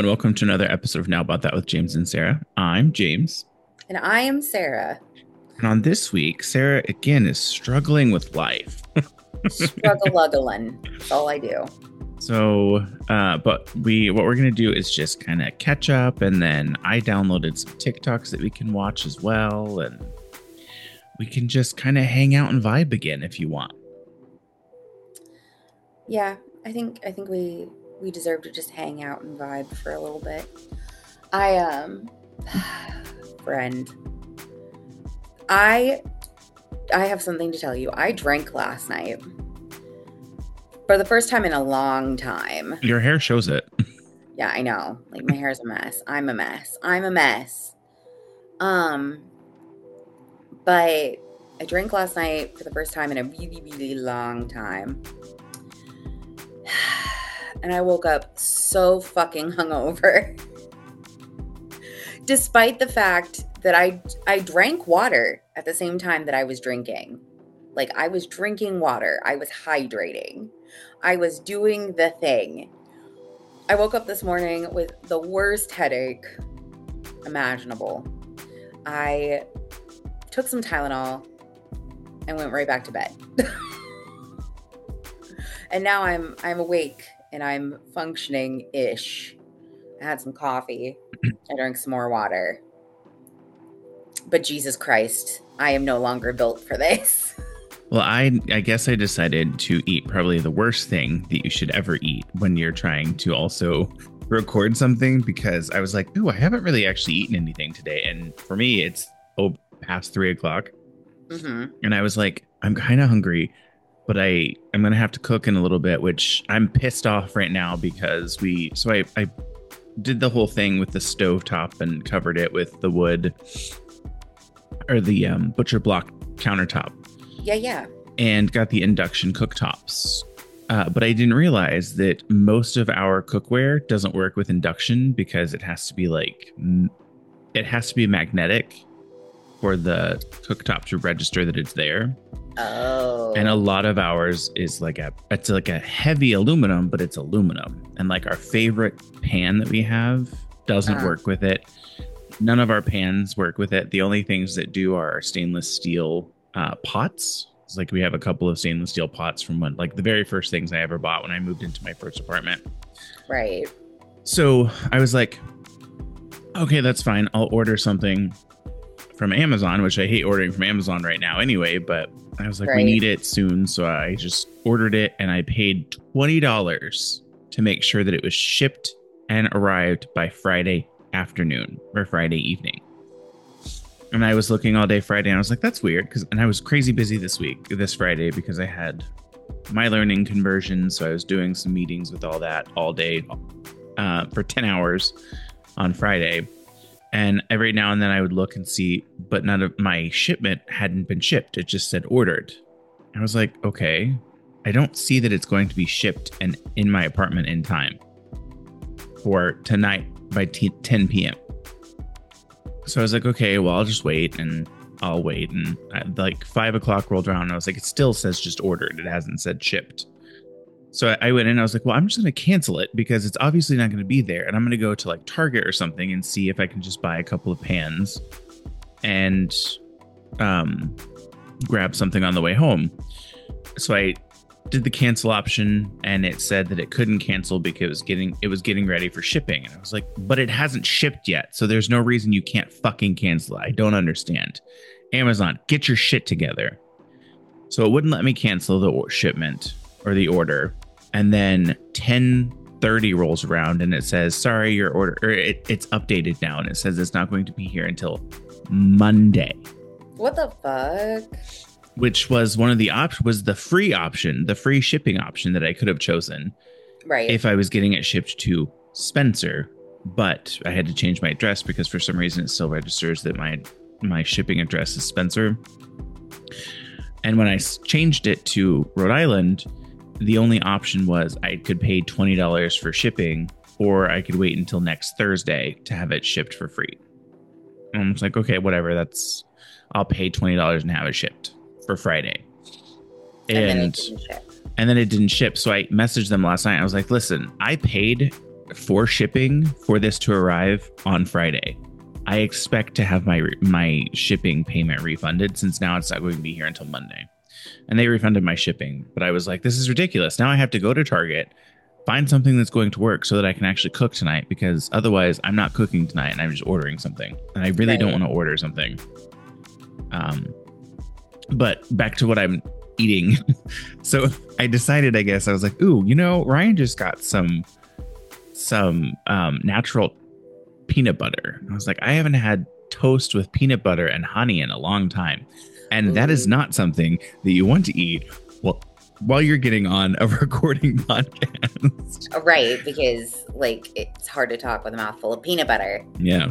and welcome to another episode of Now About That with James and Sarah. I'm James. And I am Sarah. And on this week, Sarah again is struggling with life. Struggle-luggling. That's all I do. So, what we're going to do is just kind of catch up. And then I downloaded some TikToks that we can watch as well. And we can just kind of hang out and vibe again if you want. Yeah, I think we deserve to just hang out and vibe for a little bit. Friend, I have something to tell you. I drank last night for the first time in a long time. Your hair shows it. Yeah, I know. Like, my hair's a mess. I'm a mess. But I drank last night for the first time in a really, really long time. And I woke up so fucking hungover. Despite the fact that I drank water at the same time that I was drinking. Like, I was drinking water. I was hydrating. I was doing the thing. I woke up this morning with the worst headache imaginable. I took some Tylenol and went right back to bed. And now I'm awake and I'm functioning-ish. I had some coffee. I drank some more water. But Jesus Christ, I am no longer built for this. Well, I guess I decided to eat probably the worst thing that you should ever eat when you're trying to also record something, because I was like, ooh, I haven't really actually eaten anything today. And for me, it's past 3:00. Mm-hmm. And I was like, I'm kind of hungry, but I'm going to have to cook in a little bit, which I'm pissed off right now because I did the whole thing with the stovetop and covered it with the wood or the butcher block countertop. Yeah. And got the induction cooktops. But I didn't realize that most of our cookware doesn't work with induction because it has to be magnetic for the cooktop to register that it's there. Oh. And a lot of ours is it's like a heavy aluminum, but it's aluminum. And like our favorite pan that we have doesn't work with it. None of our pans work with it. The only things that do are stainless steel pots. It's like we have a couple of stainless steel pots from the very first things I ever bought when I moved into my first apartment. Right. So I was like, okay, that's fine. I'll order something from Amazon, which I hate ordering from Amazon right now anyway, but I was like, We need it soon. So I just ordered it and I paid $20 to make sure that it was shipped and arrived by Friday afternoon or Friday evening. And I was looking all day Friday and I was like, that's weird. And I was crazy busy this Friday, because I had my learning conversion. So I was doing some meetings with all that all day for 10 hours on Friday. And every now and then I would look and see, but none of my shipment hadn't been shipped. It just said ordered. I was like, okay, I don't see that it's going to be shipped and in my apartment in time for tonight by 10 p.m. So I was like, okay, well, I'll just wait, and I'll wait. And 5:00 rolled around and I was like, it still says just ordered. It hasn't said shipped. So I went in and I was like, well, I'm just going to cancel it because it's obviously not going to be there. And I'm going to go to Target or something and see if I can just buy a couple of pans and grab something on the way home. So I did the cancel option and it said that it couldn't cancel because it was getting ready for shipping. And I was like, but it hasn't shipped yet. So there's no reason you can't fucking cancel it. I don't understand. Amazon, get your shit together. So it wouldn't let me cancel the shipment or the order. And then 10:30 rolls around and it says, sorry, your order, or it's updated now. And it says it's not going to be here until Monday. What the fuck? Which was one of the was the free option, the free shipping option that I could have chosen. Right. If I was getting it shipped to Spencer, but I had to change my address because for some reason it still registers that my shipping address is Spencer. And when I changed it to Rhode Island, the only option was I could pay $20 for shipping, or I could wait until next Thursday to have it shipped for free. And I was like, okay, whatever. I'll pay $20 and have it shipped for Friday. And then it didn't ship. So I messaged them last night. I was like, listen, I paid for shipping for this to arrive on Friday. I expect to have my shipping payment refunded, since now it's not going to be here until Monday. And they refunded my shipping, but I was like, this is ridiculous. Now I have to go to Target, find something that's going to work so that I can actually cook tonight, because otherwise I'm not cooking tonight and I'm just ordering something. And I really don't want to order something. But back to what I'm eating. So I decided, I guess I was like, ooh, Ryan just got some natural peanut butter. I was like, I haven't had toast with peanut butter and honey in a long time. And that is not something that you want to eat while you're getting on a recording podcast. Right, because it's hard to talk with a mouthful of peanut butter. Yeah.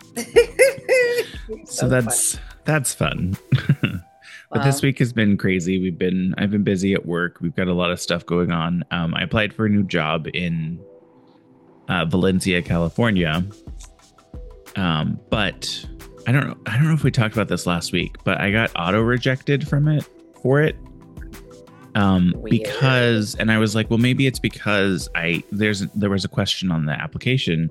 so that's fun. But this week has been crazy. I've been busy at work. We've got a lot of stuff going on. I applied for a new job in Valencia, California. But I don't know if we talked about this last week, but I got auto rejected for it. Because, and I was like, well, maybe it's because there was a question on the application,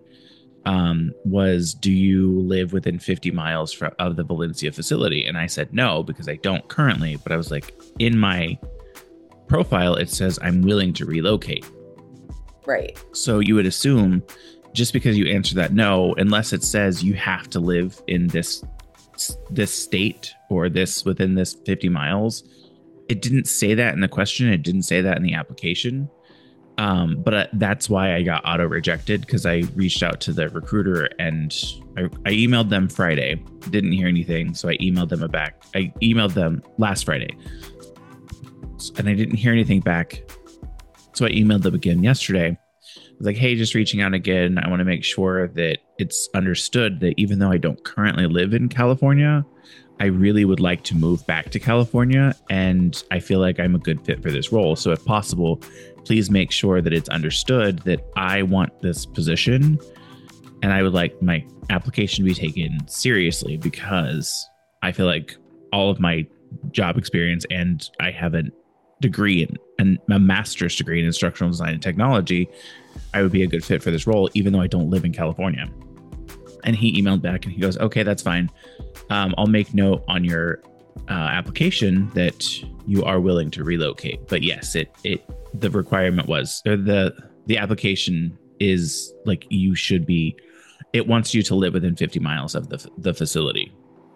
was, do you live within 50 miles of the Valencia facility? And I said no, because I don't currently, but I was like, in my profile, it says I'm willing to relocate. Right. So you would assume, just because you answer that no, unless it says you have to live in this state or within this 50 miles. It didn't say that in the question. It didn't say that in the application. But that's why I got auto rejected, because I reached out to the recruiter and I emailed them Friday. Didn't hear anything. So I emailed them back. I emailed them last Friday and I didn't hear anything back. So I emailed them again yesterday. I was like, hey, just reaching out again. I want to make sure that it's understood that even though I don't currently live in California, I really would like to move back to California, and I feel like I'm a good fit for this role. So if possible, please make sure that it's understood that I want this position, and I would like my application to be taken seriously, because I feel like all of my job experience, and I have a degree and a master's degree in instructional design and technology, I would be a good fit for this role, even though I don't live in California. And he emailed back and he goes, okay, that's fine. I'll make note on your application that you are willing to relocate. But yes, the requirement was, or the application is like, you should be, it wants you to live within 50 miles of the facility.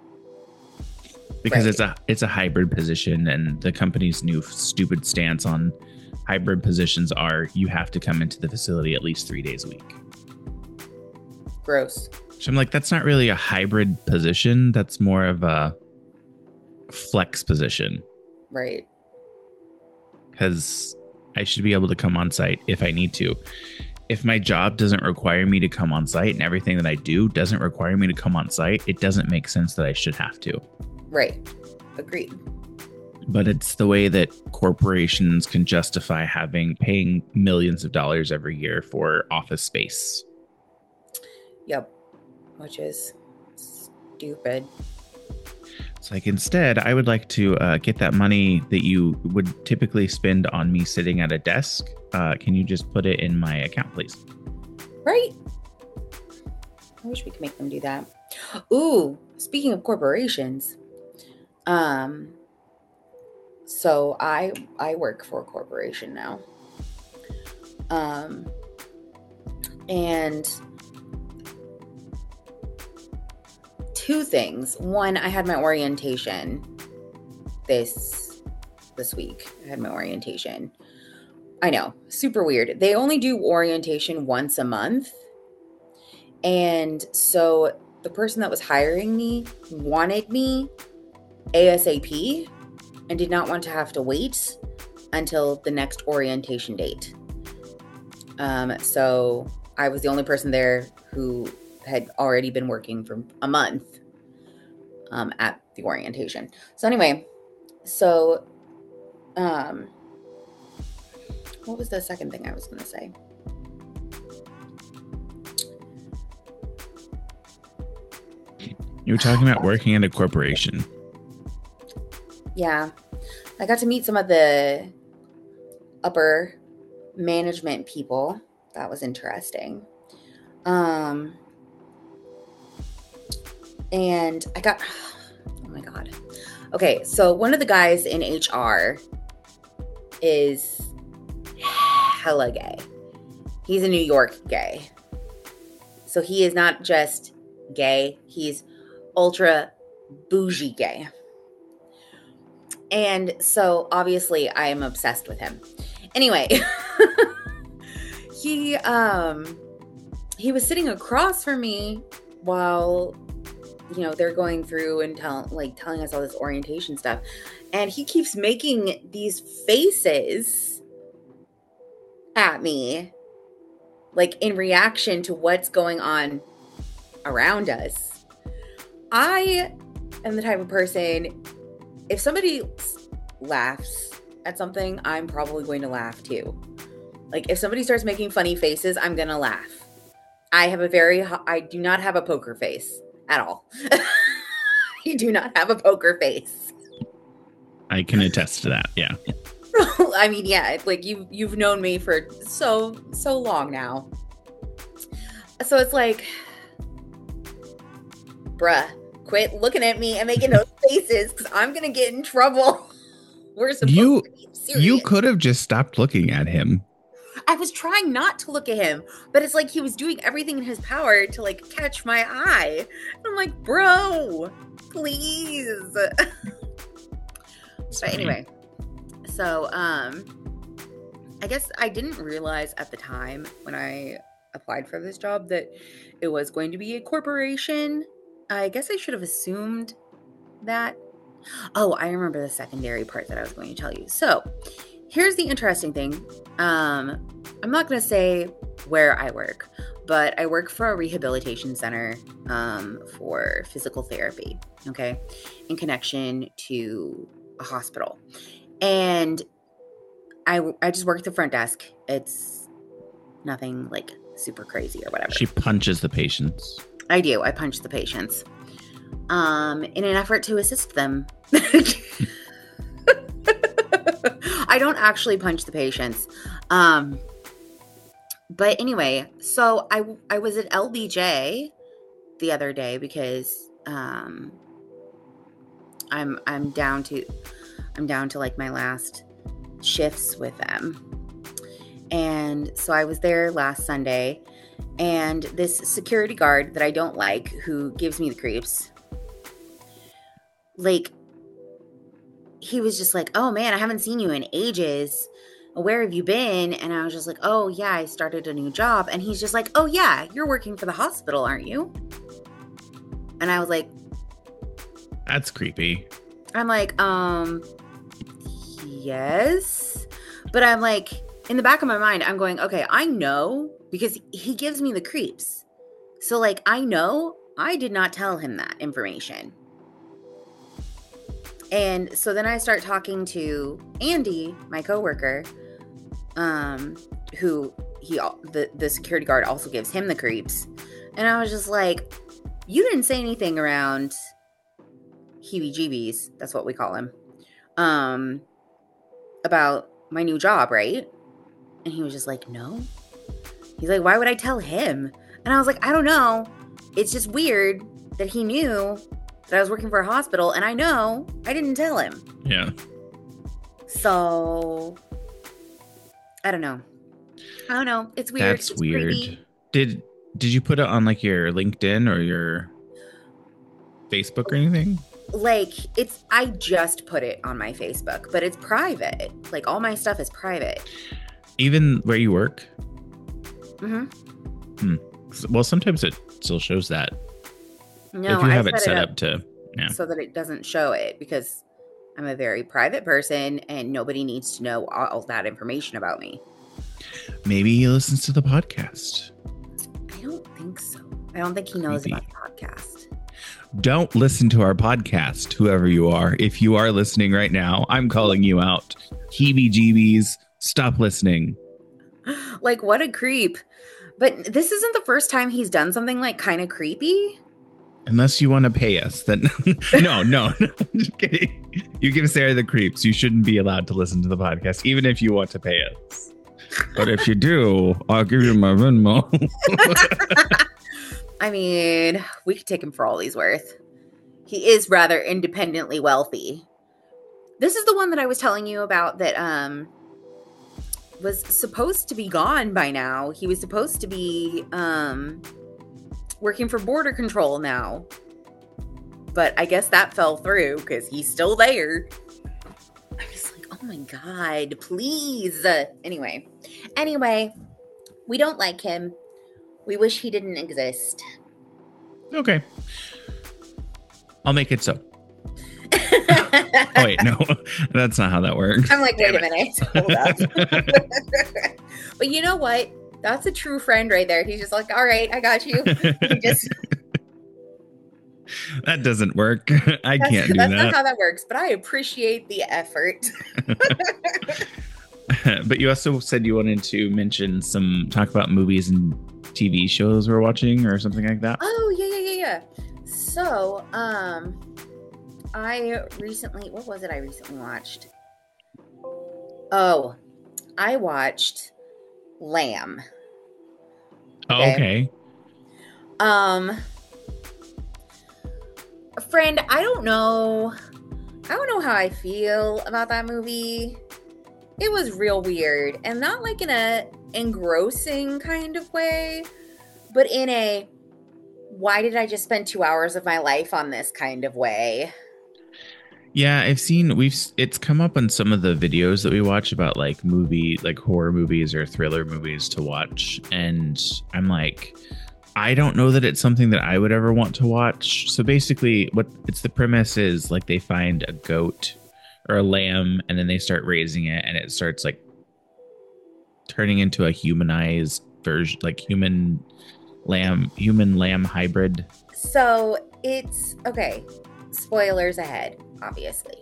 Because it's a hybrid position, and the company's new stupid stance on hybrid positions are you have to come into the facility at least 3 days a week. Gross. So I'm like, that's not really a hybrid position. That's more of a flex position. Right. Because I should be able to come on site if I need to. If my job doesn't require me to come on site and everything that I do doesn't require me to come on site, it doesn't make sense that I should have to. Right. Agreed. But it's the way that corporations can justify paying millions of dollars every year for office space. Yep. Which is stupid. It's like, instead, I would like to get that money that you would typically spend on me sitting at a desk. Can you just put it in my account, please? Right. I wish we could make them do that. Ooh, speaking of corporations. So I work for a corporation now. And two things. One, I had my orientation this week. I had my orientation. I know, super weird. They only do orientation once a month. And so the person that was hiring me wanted me ASAP and did not want to have to wait until the next orientation date. So I was the only person there who had already been working for a month at the orientation. So anyway, what was the second thing I was going to say? You were talking about working at a corporation. Yeah. I got to meet some of the upper management people that was interesting. And I got, oh my God. Okay, so one of the guys in HR is hella gay. He's a New York gay. So he is not just gay, he's ultra bougie gay. And so obviously I am obsessed with him. Anyway, he was sitting across from me while, you know, they're going through and telling us all this orientation stuff. And he keeps making these faces at me, like in reaction to what's going on around us. I am the type of person, if somebody laughs at something, I'm probably going to laugh too. Like if somebody starts making funny faces, I'm going to laugh. I do not have a poker face at all. I do not have a poker face. I can attest to that. Yeah. I mean, yeah, like you've known me for so long now. So it's like, bruh, quit looking at me and making those faces because I'm going to get in trouble. We're supposed to be serious. You could have just stopped looking at him. I was trying not to look at him, but it's like he was doing everything in his power to like catch my eye. And I'm like, bro, please. But anyway, so I guess I didn't realize at the time when I applied for this job that it was going to be a corporation. I guess I should have assumed that. Oh, I remember the secondary part that I was going to tell you. So here's the interesting thing. I'm not going to say where I work, but I work for a rehabilitation center for physical therapy, okay, in connection to a hospital. And I just work at the front desk. It's nothing like super crazy or whatever. She punches the patients. I do. I punch the patients in an effort to assist them. I don't actually punch the patients. But anyway, so I was at LBJ the other day because I'm down to like my last shifts with them. And so I was there last Sunday, and this security guard that I don't like, who gives me the creeps, like, he was just like, oh man, I haven't seen you in ages. Where have you been? And I was just like, oh yeah, I started a new job. And he's just like, oh yeah, you're working for the hospital, aren't you? And I was like, that's creepy. I'm like, yes. But I'm like, in the back of my mind, I'm going, okay, I know, because he gives me the creeps. So like, I know I did not tell him that information. And so then I start talking to Andy, my coworker, who the security guard also gives him the creeps. And I was just like, you didn't say anything around heebie-jeebies, that's what we call him, about my new job, right? And he was just like, no. He's like, why would I tell him? And I was like, I don't know. It's just weird that he knew that I was working for a hospital, and I know I didn't tell him. Yeah. So, I don't know. It's weird. That's it's weird. creepy. Did you put it on like your LinkedIn or your Facebook or anything? Like, I just put it on my Facebook, but it's private. Like, all my stuff is private. Even where you work? Mm-hmm. Well, sometimes it still shows that. No, if you have it set up to, yeah. So that it doesn't show it, because I'm a very private person and nobody needs to know all that information about me. Maybe he listens to the podcast. I don't think so. I don't think he knows about the podcast. Don't listen to our podcast, whoever you are. If you are listening right now, I'm calling you out. Heebie-jeebies, stop listening. Like, what a creep. But this isn't the first time he's done something like kind of creepy. Unless you want to pay us, then no, just kidding. You give Sarah the creeps. You shouldn't be allowed to listen to the podcast, even if you want to pay us. But if you do, I'll give you my Venmo. I mean, we could take him for all he's worth. He is rather independently wealthy. This is the one that I was telling you about that was supposed to be gone by now. He was supposed to be working for border control now. But I guess that fell through because he's still there. I was like, oh my God, please. Anyway, we don't like him. We wish he didn't exist. Okay. I'll make it so. Oh, wait, no. That's not how that works. I'm like, wait a minute. Hold up. But you know what? That's a true friend right there. He's just like, all right, I got you. That doesn't work. Can't do that. That's not how that works, but I appreciate the effort. But you also said you wanted to mention talk about movies and TV shows we're watching or something like that. Oh, yeah. So, what was it I recently watched? Oh, I watched Lamb. Okay. Friend, I don't know how I feel about that movie. It was real weird, and not like in a engrossing kind of way, but in a why did I just spend 2 hours of my life on this kind of way. Yeah, it's come up on some of the videos that we watch about like horror movies or thriller movies to watch. And I'm like, I don't know that it's something that I would ever want to watch. So basically the premise is like they find a goat or a lamb and then they start raising it and it starts like turning into a humanized version, like human lamb hybrid. So it's okay. Spoilers ahead, obviously.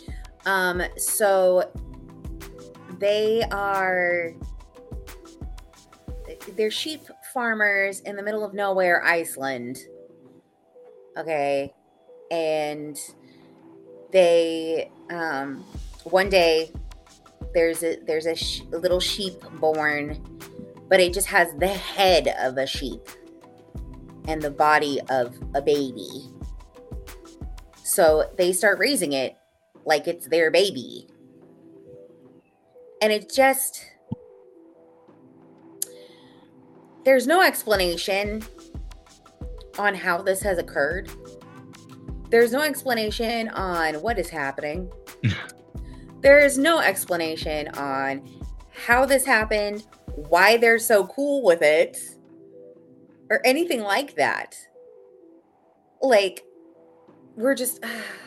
So they're sheep farmers in the middle of nowhere, Iceland. Okay. And they, one day there's a little sheep born, but it just has the head of a sheep and the body of a baby. So they start raising it like it's their baby. And it just, there's no explanation on how this has occurred. There's no explanation on what is happening. There is no explanation on how this happened, why they're so cool with it, or anything like that. Like, we're just,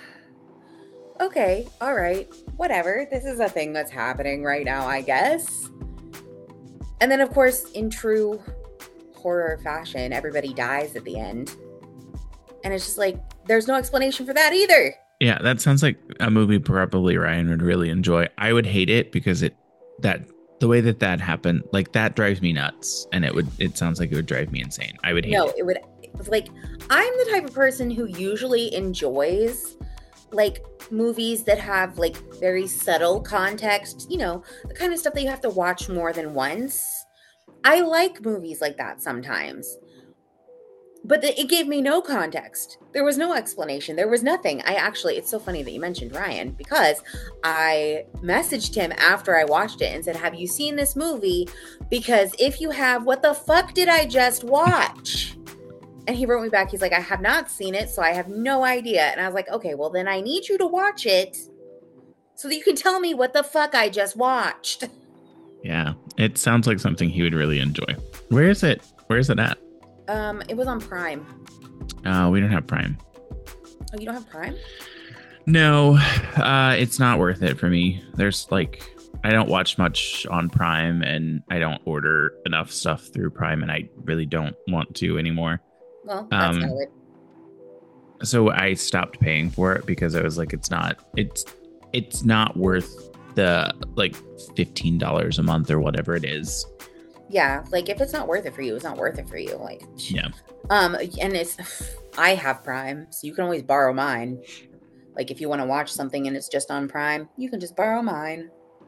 okay, all right, whatever. This is a thing that's happening right now, I guess. And then, of course, in true horror fashion, everybody dies at the end. And it's just like, there's no explanation for that either. Yeah, that sounds like a movie probably Ryan would really enjoy. I would hate it because the way that happened, like that drives me nuts. And it sounds like it would drive me insane. I would hate it. No, it would, like, I'm the type of person who usually enjoys like movies that have like very subtle context, you know, the kind of stuff that you have to watch more than once. I like movies like that sometimes. But it gave me no context. There was no explanation. There was nothing. It's so funny that you mentioned Ryan because I messaged him after I watched it and said, have you seen this movie? Because if you have, what the fuck did I just watch? And he wrote me back. He's like, I have not seen it, so I have no idea. And I was like, okay, well then I need you to watch it so that you can tell me what the fuck I just watched. Yeah, it sounds like something he would really enjoy. Where is it? Where is it at? It was on Prime. We don't have Prime. Oh, you don't have Prime? No, it's not worth it for me. There's like, I don't watch much on Prime and I don't order enough stuff through Prime and I really don't want to anymore. Well, that's valid. So I stopped paying for it because I was like, it's not worth the like $15 a month or whatever it is. Yeah, like if it's not worth it for you, it's not worth it for you. Like, yeah. And I have Prime, so you can always borrow mine. Like if you want to watch something and it's just on Prime, you can just borrow mine.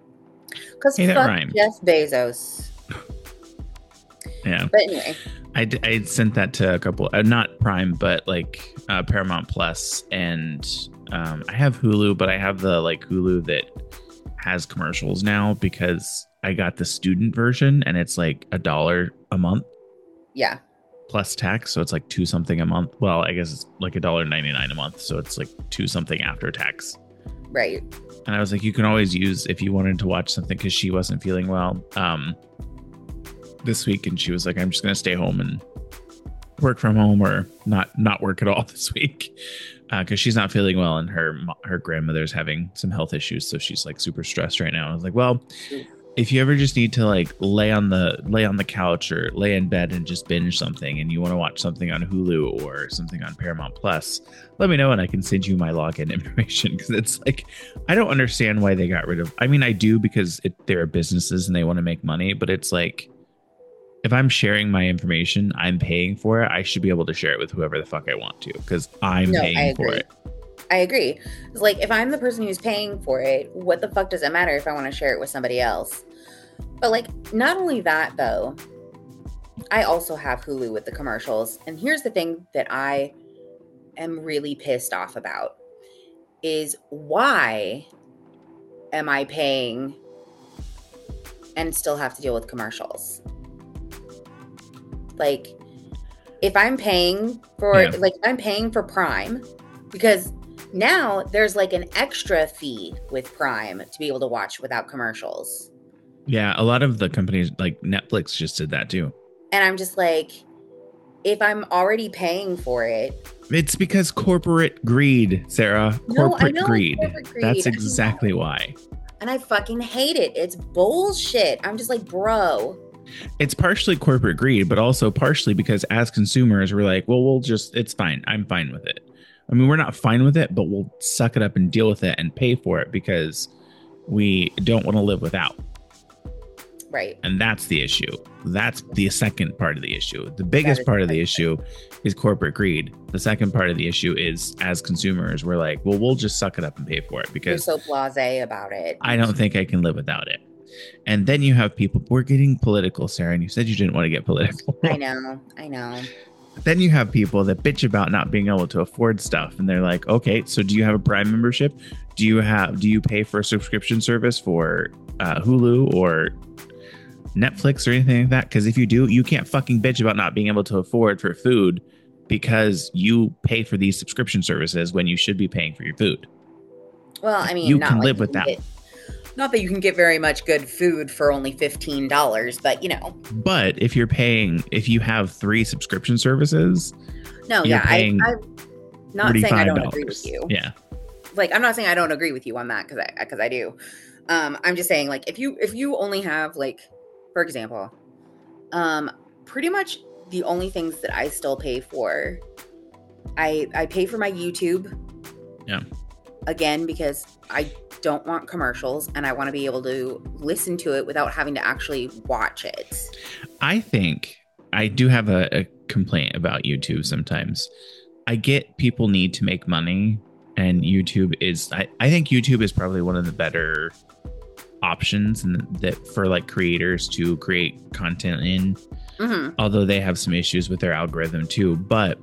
Because Hey, that fuck rhymed. Jeff Bezos. Yeah. But anyway. I sent that to a couple, not Prime, but like Paramount Plus, and I have Hulu, but I have the like Hulu that has commercials now because I got the student version and it's like $1 a month. Yeah. Plus tax, so it's like $2 something a month. Well, I guess it's like $1.99 a month, so it's like $2 something after tax. Right. And I was like, you can always use if you wanted to watch something because she wasn't feeling well this week, and she was like, I'm just gonna stay home and work from home or not work at all this week because she's not feeling well and her grandmother's having some health issues, so she's like super stressed right now. I was like, well, if you ever just need to like lay on the couch or lay in bed and just binge something and you want to watch something on Hulu or something on Paramount Plus, let me know and I can send you my login information, because it's like, I don't understand why they got rid of, I mean, I do, because they're businesses and they want to make money, but it's like, if I'm sharing my information, I'm paying for it. I should be able to share it with whoever the fuck I want to, because I'm paying for it. I agree. It's like, if I'm the person who's paying for it, what the fuck does it matter if I want to share it with somebody else? But like, not only that though, I also have Hulu with the commercials. And here's the thing that I am really pissed off about is, why am I paying and still have to deal with commercials? Like, if I'm paying for I'm paying for Prime, because now there's like an extra fee with Prime to be able to watch without commercials. Yeah, a lot of the companies like Netflix just did that too. And I'm just like, if I'm already paying for it. It's because corporate greed, Sarah. Corporate greed. That's exactly why. And I fucking hate it. It's bullshit. I'm just like, bro. It's partially corporate greed, but also partially because as consumers, we're like, well, it's fine. I'm fine with it. I mean, we're not fine with it, but we'll suck it up and deal with it and pay for it because we don't want to live without. Right. And that's the issue. That's the second part of the issue. The biggest part of the issue is corporate greed. The second part of the issue is, as consumers, we're like, well, we'll just suck it up and pay for it because you're so blasé about it. I don't think I can live without it. And then you have people, we're getting political, Sarah, and you said you didn't want to get political. I know. Then you have people that bitch about not being able to afford stuff. And they're like, okay, so do you have a Prime membership? Do you pay for a subscription service for Hulu or Netflix or anything like that? Because if you do, you can't fucking bitch about not being able to afford for food because you pay for these subscription services when you should be paying for your food. Well, I mean, you can live with that. Not that you can get very much good food for only $15, but you know. But if you have 3 subscription services, no, yeah, I'm not saying I don't agree with you. Yeah, like, I'm not saying I don't agree with you on that because I do. I'm just saying, like, if you only have, like, for example, pretty much the only things that I still pay for, I pay for my YouTube. Yeah. Again, because I don't want commercials and I want to be able to listen to it without having to actually watch it. I think I do have a complaint about YouTube sometimes. I get people need to make money, and YouTube is, I think YouTube is probably one of the better options and that for like creators to create content in, although they have some issues with their algorithm too. But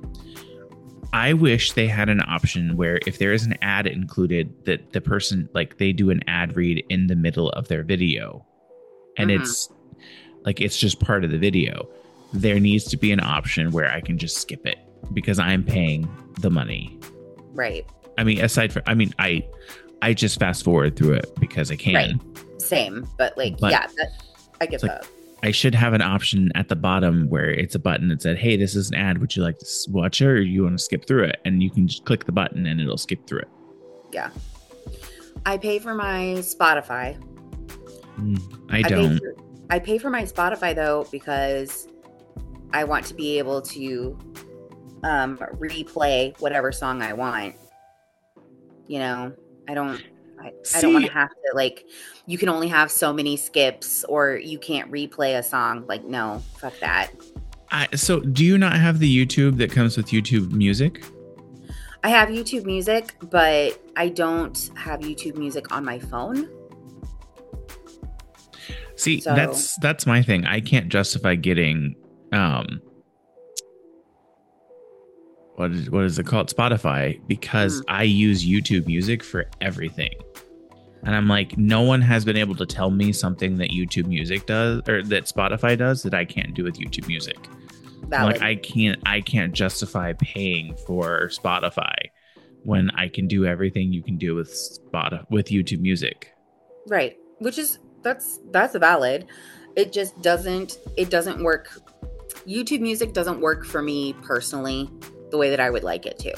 I wish they had an option where if there is an ad included, that the person, like, they do an ad read in the middle of their video, and it's like, it's just part of the video. There needs to be an option where I can just skip it because I'm paying the money. Right. I mean, I just fast forward through it because I can. Right. Same, but yeah, I get that. I should have an option at the bottom where it's a button that said, hey, this is an ad. Would you like to watch it, or you want to skip through it? And you can just click the button and it'll skip through it. Yeah. I pay for my Spotify. I don't. I pay for my Spotify, though, because I want to be able to replay whatever song I want. You know, I don't want to have to, like, you can only have so many skips or you can't replay a song. Like, no, fuck that. So do you not have the YouTube that comes with YouTube Music? I have YouTube Music, but I don't have YouTube Music on my phone. See, So that's my thing. I can't justify getting what is it called? Spotify, because I use YouTube Music for everything. And I'm like, no one has been able to tell me something that YouTube Music does or that Spotify does that I can't do with YouTube Music. Like I can't justify paying for Spotify when I can do everything you can do with YouTube Music. Right. Which is that's valid. It just doesn't work. YouTube Music doesn't work for me personally the way that I would like it to.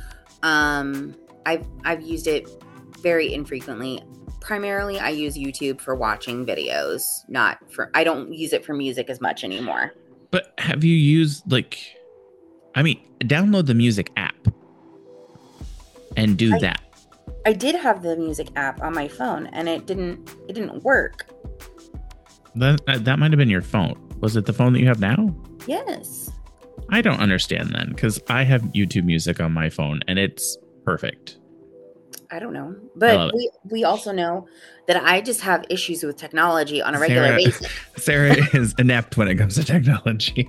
I've used it very infrequently. Primarily I use YouTube for watching videos, I don't use it for music as much anymore. But have you used download the music app and do that. I did have the music app on my phone and it didn't work. That might have been your phone. Was it the phone that you have now? Yes. I don't understand then, because I have YouTube Music on my phone and it's perfect. I don't know. But we also know that I just have issues with technology on a regular basis. Sarah is inept when it comes to technology.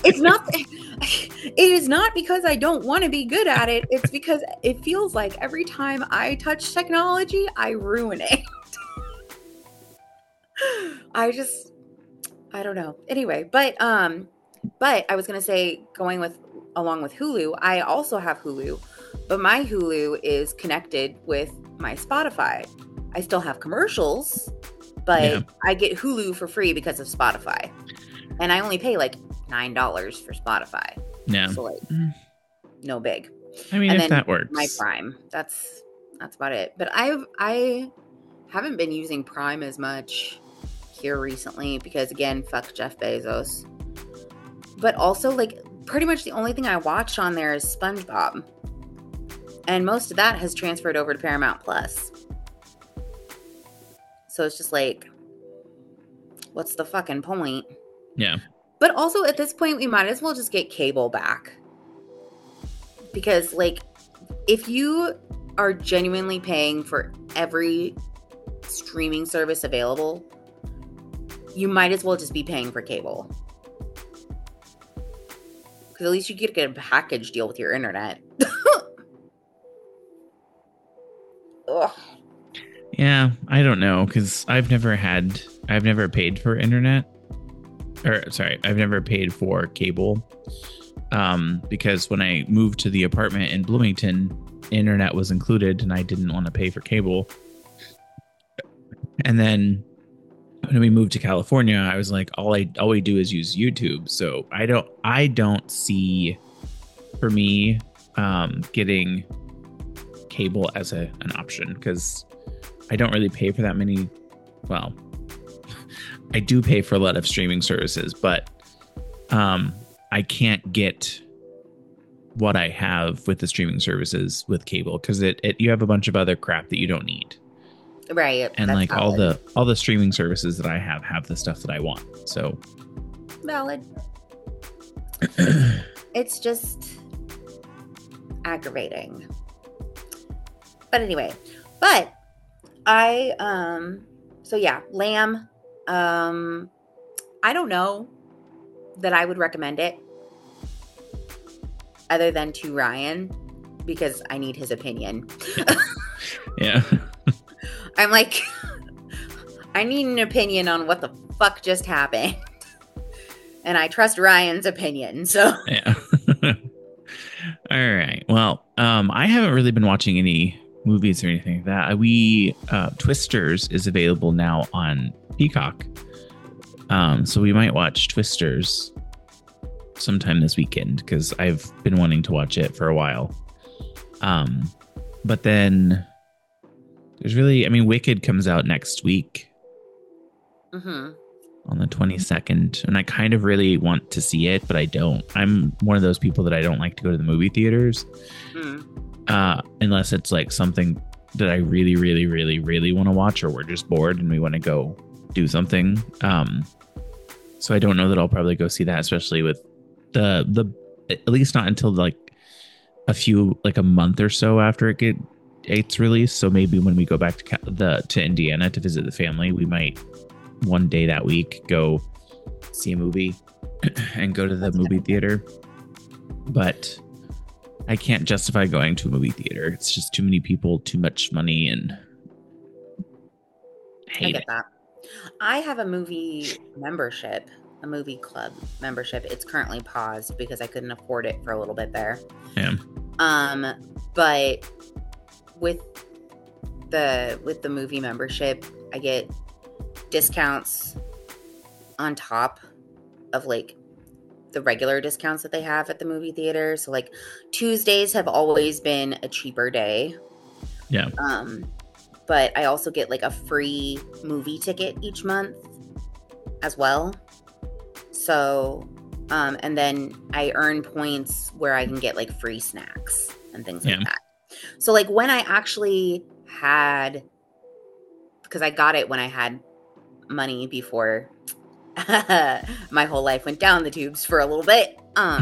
It is not because I don't want to be good at it. It's because it feels like every time I touch technology, I ruin it. I don't know. Anyway, but I was going to say, along with Hulu, I also have Hulu, but my Hulu is connected with my Spotify. I still have commercials, but I get Hulu for free because of Spotify. And I only pay like $9 for Spotify. Yeah. So like, no big. I mean, if that works. My Prime. That's about it. But I haven't been using Prime as much here recently because, again, fuck Jeff Bezos. But also, like, pretty much the only thing I watched on there is SpongeBob. And most of that has transferred over to Paramount Plus. So it's just like, what's the fucking point? Yeah. But also, at this point, we might as well just get cable back. Because, like, if you are genuinely paying for every streaming service available, you might as well just be paying for cable. Because at least you get a package deal with your internet. Ugh. Yeah, I don't know, because I've never paid for internet. I've never paid for cable. Because when I moved to the apartment in Bloomington, internet was included and I didn't want to pay for cable. And then when we moved to California, I was like, all we do is use YouTube. So I don't see, for me, getting cable as an option, because I don't really pay for that many. Well, I do pay for a lot of streaming services, but I can't get what I have with the streaming services with cable, because you have a bunch of other crap that you don't need. Right. And like valid. all the streaming services that I have the stuff that I want. So valid. It's just aggravating. But anyway, so yeah, Lamb. I don't know that I would recommend it other than to Ryan, because I need his opinion. Yeah. I'm like, I need an opinion on what the fuck just happened. And I trust Ryan's opinion, so. Yeah. All right. Well, I haven't really been watching any movies or anything like that. Twisters is available now on Peacock. So we might watch Twisters sometime this weekend, because I've been wanting to watch it for a while. But then there's Wicked comes out next week. Mm-hmm. On the 22nd, and I kind of really want to see it, but I don't. I'm one of those people that I don't like to go to the movie theaters unless it's like something that I really, really, really, really want to watch, or we're just bored and we want to go do something. So I don't know that I'll probably go see that, especially with the at least not until like a month or so after it's released. So maybe when we go back to Indiana to visit the family, we might one day that week go see a movie and go to the movie theater. But I can't justify going to a movie theater. It's just too many people, too much money, and I get that. I have a movie membership, a movie club membership. It's currently paused because I couldn't afford it for a little bit there. Yeah. But with the movie membership, I get discounts on top of like the regular discounts that they have at the movie theater. So like Tuesdays have always been a cheaper day. Yeah. But I also get like a free movie ticket each month as well. So, and then I earn points where I can get like free snacks and things like that. So like when I actually had, because I got it when I had money before my whole life went down the tubes for a little bit.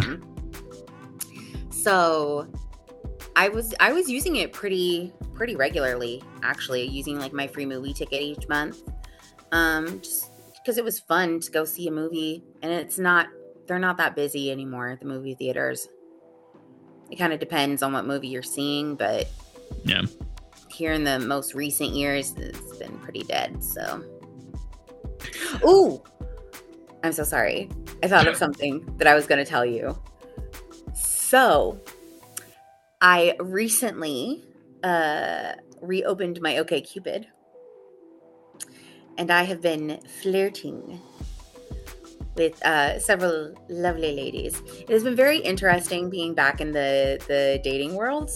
So I was using it pretty regularly, actually, using like my free movie ticket each month. Just because it was fun to go see a movie, and they're not that busy anymore at the movie theaters. It kind of depends on what movie you're seeing, but yeah, here in the most recent years, it's been pretty dead. So, ooh, I'm so sorry. I thought of something that I was going to tell you. So, I recently reopened my OkCupid, and I have been flirting with several lovely ladies. It has been very interesting being back in the dating world.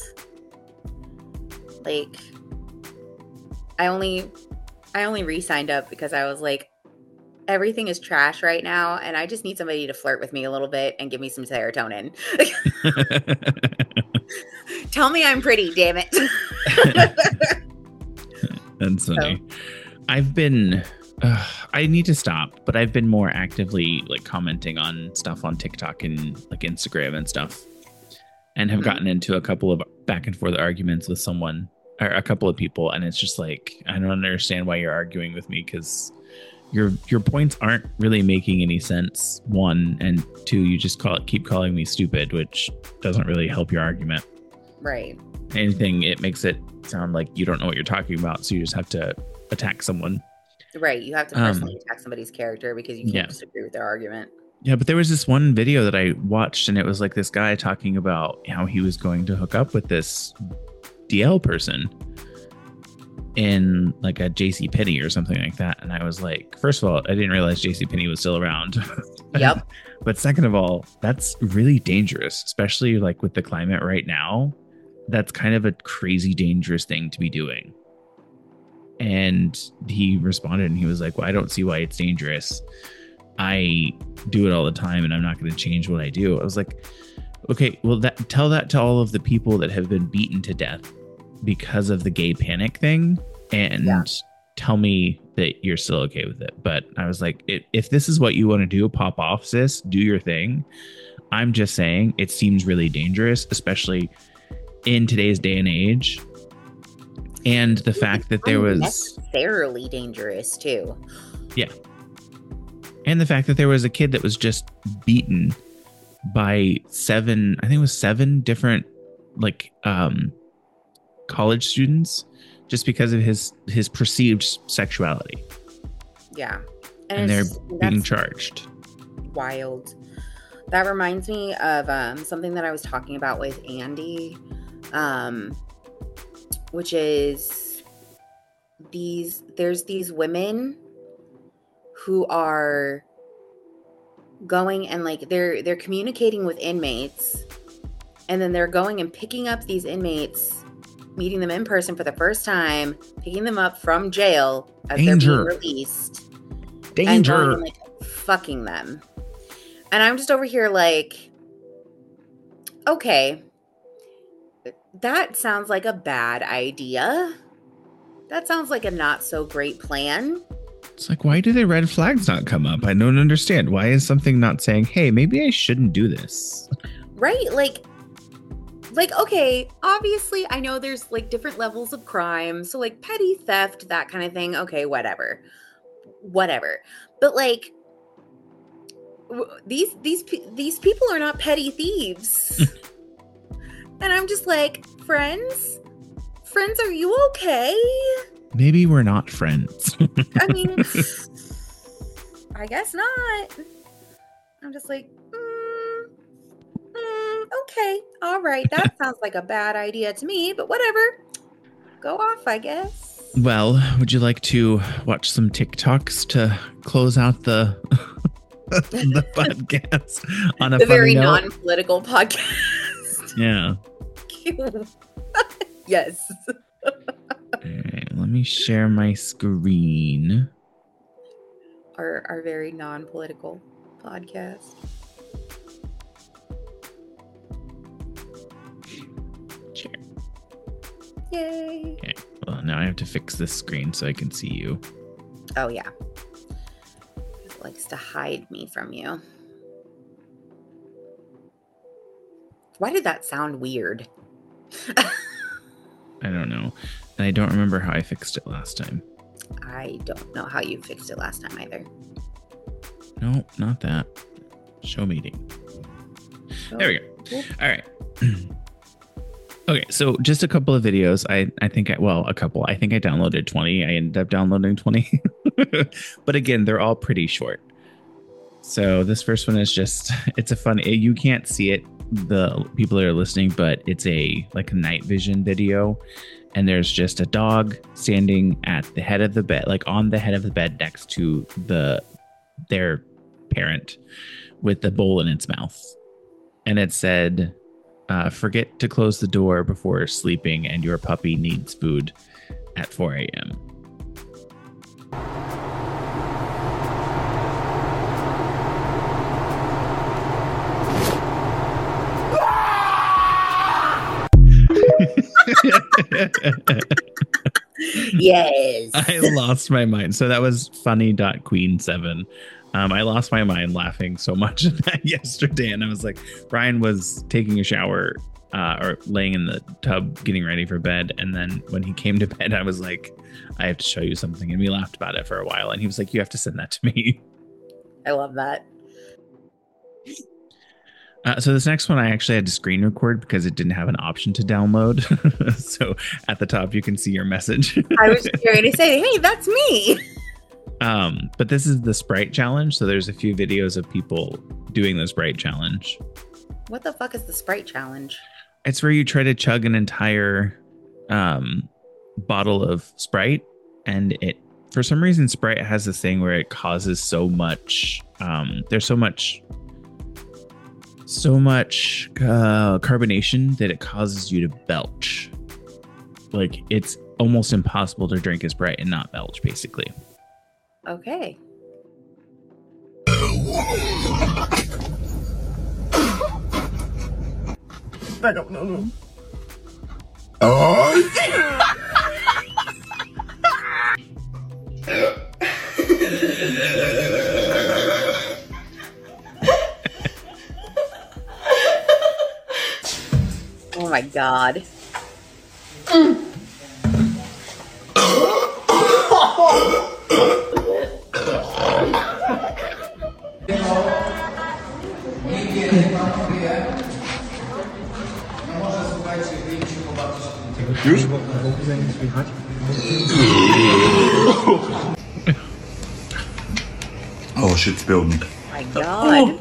Like, I only re-signed up because I was like, everything is trash right now, and I just need somebody to flirt with me a little bit and give me some serotonin. Tell me I'm pretty, damn it. That's funny. So. I've been I need to stop, but I've been more actively like commenting on stuff on TikTok and like Instagram and stuff, and have gotten into a couple of back and forth arguments with someone or a couple of people, and it's just like, I don't understand why you're arguing with me, because your points aren't really making any sense, one, and two, you just keep calling me stupid, which doesn't really help your argument. Right. Anything, it makes it sound like you don't know what you're talking about, so you just have to attack someone. Right. You have to personally attack somebody's character because you can't disagree with their argument. Yeah, but there was this one video that I watched, and it was like this guy talking about how he was going to hook up with this DL person in like a JCPenney or something like that. And I was like, first of all, I didn't realize JCPenney was still around. Yep. But second of all, that's really dangerous, especially like with the climate right now. That's kind of a crazy dangerous thing to be doing. And he responded and he was like, well, I don't see why it's dangerous. I do it all the time and I'm not going to change what I do. I was like, okay, well, tell that to all of the people that have been beaten to death because of the gay panic thing, and tell me that you're still okay with it. But I was like, if this is what you want to do, pop off, sis, do your thing. I'm just saying it seems really dangerous, especially in today's day and age. And the fact that there was necessarily dangerous too. Yeah. And the fact that there was a kid that was just beaten by seven different like college students just because of his perceived sexuality. Yeah. And they're being charged. Wild. That reminds me of something that I was talking about with Andy, which is there's these women who are going and like they're communicating with inmates, and then they're going and picking up these inmates, meeting them in person for the first time, picking them up from jail as they're being released, and going and like fucking them. And I'm just over here like, okay, that sounds like a bad idea. That sounds like a not so great plan. It's like, why do the red flags not come up? I don't understand. Why is something not saying, hey, maybe I shouldn't do this? Right? Like, okay, obviously I know there's like different levels of crime. So like petty theft, that kind of thing. Okay, whatever. whatever. But like, these people are not petty thieves. And I'm just like, friends, are you okay? Maybe we're not friends. I mean, I guess not. I'm just like, okay, all right. That sounds like a bad idea to me, but whatever. Go off, I guess. Well, would you like to watch some TikToks to close out the the podcast on a the funny very note? Non-political podcast? Yeah. Yes. All right, let me share my screen. Our very non-political podcast. Share. Yay. Okay. Well, now I have to fix this screen so I can see you. Oh, yeah. It likes to hide me from you. Why did that sound weird? I don't know. And I don't remember how I fixed it last time. I don't know how you fixed it last time either. No, not that. Show meeting. Oh. There we go. All right. Okay, so just a couple of videos. I think I downloaded 20. I ended up downloading 20. But again, they're all pretty short. So this first one is just, it's a fun, you can't see it, the people that are listening, but it's a night vision video. And there's just a dog standing at the head of the bed, like on the head of the bed next to their parent with the bowl in its mouth. And it said, forget to close the door before sleeping and your puppy needs food at 4 a.m. Yes. I lost my mind. So that was funny.queen7. I lost my mind laughing so much at that yesterday. And I was like, Ryan was taking a shower or laying in the tub getting ready for bed. And then when he came to bed, I was like, I have to show you something. And we laughed about it for a while. And he was like, you have to send that to me. I love that. So this next one, I actually had to screen record because it didn't have an option to download. So at the top, you can see your message. I was going to say, hey, that's me. But this is the Sprite challenge. So there's a few videos of people doing the Sprite challenge. What the fuck is the Sprite challenge? It's where you try to chug an entire bottle of Sprite. And for some reason, Sprite has this thing where it causes so much. There's so much carbonation that it causes you to belch. Like, it's almost impossible to drink a Sprite and not belch, basically. Okay. I don't know. Oh, Oh my God. już? Oh shit, spilled me. My God.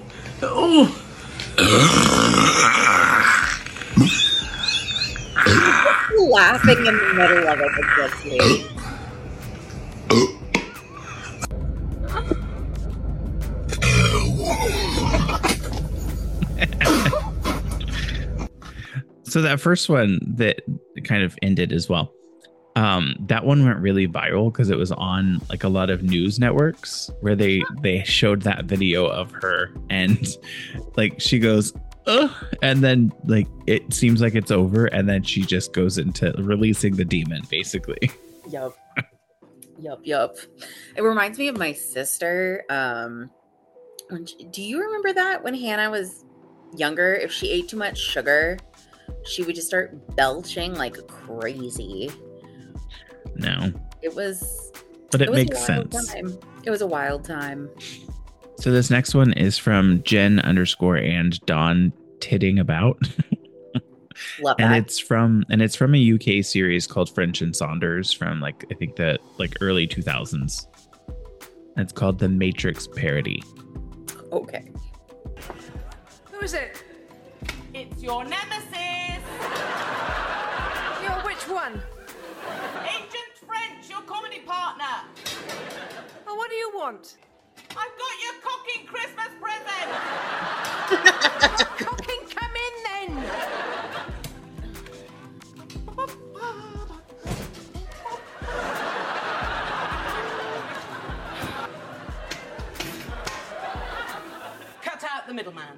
Laughing in the middle of it is just me. So that first one that kind of ended as well. That one went really viral because it was on like a lot of news networks where they showed that video of her and like she goes, ugh, and then like it seems like it's over and then she just goes into releasing the demon basically. Yup. It reminds me of my sister. Do you remember that when Hannah was younger? If she ate too much sugar, she would just start belching like crazy. No. It was. But it makes sense. It was a wild time. So this next one is from Jen _ and Dawn Titting About. Love that. And it's from a UK series called French and Saunders from I think the early 2000s. And it's called The Matrix Parody. Okay. Who is it? It's your nemesis! You're which one? Agent French, your comedy partner! Oh, what do you want? I've got your cocking Christmas present! Cocking, come in then! Cut out the middleman.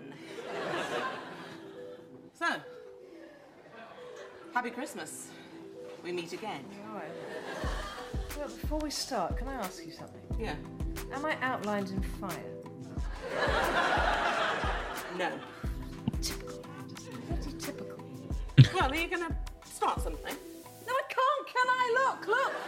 So, happy Christmas. We meet again. All right. Well, before we start, can I ask you something? Yeah. Am I outlined in fire? No. Typical. Just bloody typical. Well, are you going to start something? No, I can't. Can I? Look.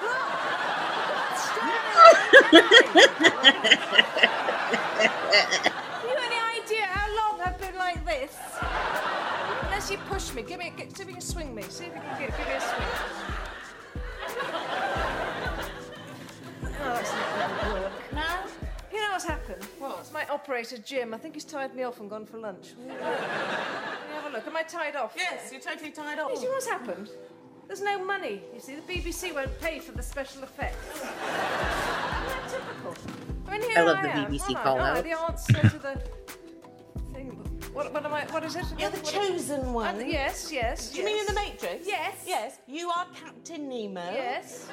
Have you any idea how long I've been like this? Unless you push me. See if you can swing me. See if you can give me a swing. Oh, that's not going to work. No? You know what's happened? What? It's my operator, Jim. I think he's tied me off and gone for lunch. Will you have a look? Am I tied off? Yes, you're totally tied off. You see what's happened? There's no money. You see, the BBC won't pay for the special effects. Isn't that typical? I mean, here I love the am. BBC All call right, out. the answer to the thing. What am I? What is it? You're the chosen one. Yes. Do you mean in The Matrix? Yes. Yes. You are Captain Nemo. Yes.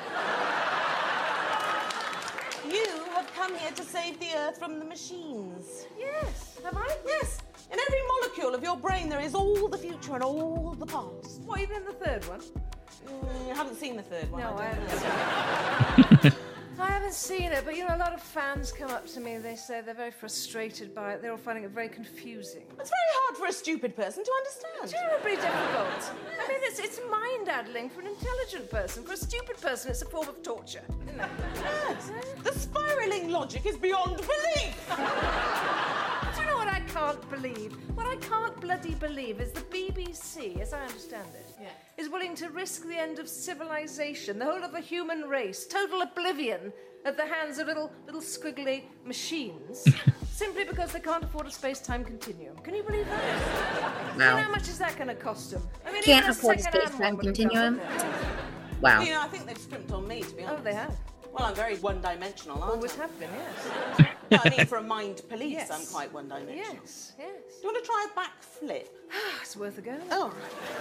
You have come here to save the Earth from the machines. Yes. Have I? Yes. In every molecule of your brain, there is all the future and all the past. What, even in the third one? I haven't seen the third one. No, I don't haven't know. seen it. I haven't seen it, but you know, a lot of fans come up to me and they say they're very frustrated by it. They're all finding it very confusing. It's very hard for a stupid person to understand. Terribly difficult. I mean, it's mind-addling for an intelligent person. For a stupid person, it's a form of torture, isn't it? Yes. The spiralling logic is beyond belief. Do you know what I can't believe? What I can't bloody believe is the BBC, as I understand it, is willing to risk the end of civilization, the whole of the human race, total oblivion at the hands of little squiggly machines, simply because they can't afford a space-time continuum. Can you believe that? Wow. You know, how much is that going to cost them? I mean, Can't even afford a second-hand space-time one would have continuum? cost them. Wow. You know, I think they've scrimped on me, to be honest. Oh, they have. Well, I'm very one-dimensional, aren't Always I? have been, yes. No, I mean, for a mind police, Yes. I'm quite one-dimensional. Yes. Do you want to try a backflip? It's worth a go. Oh.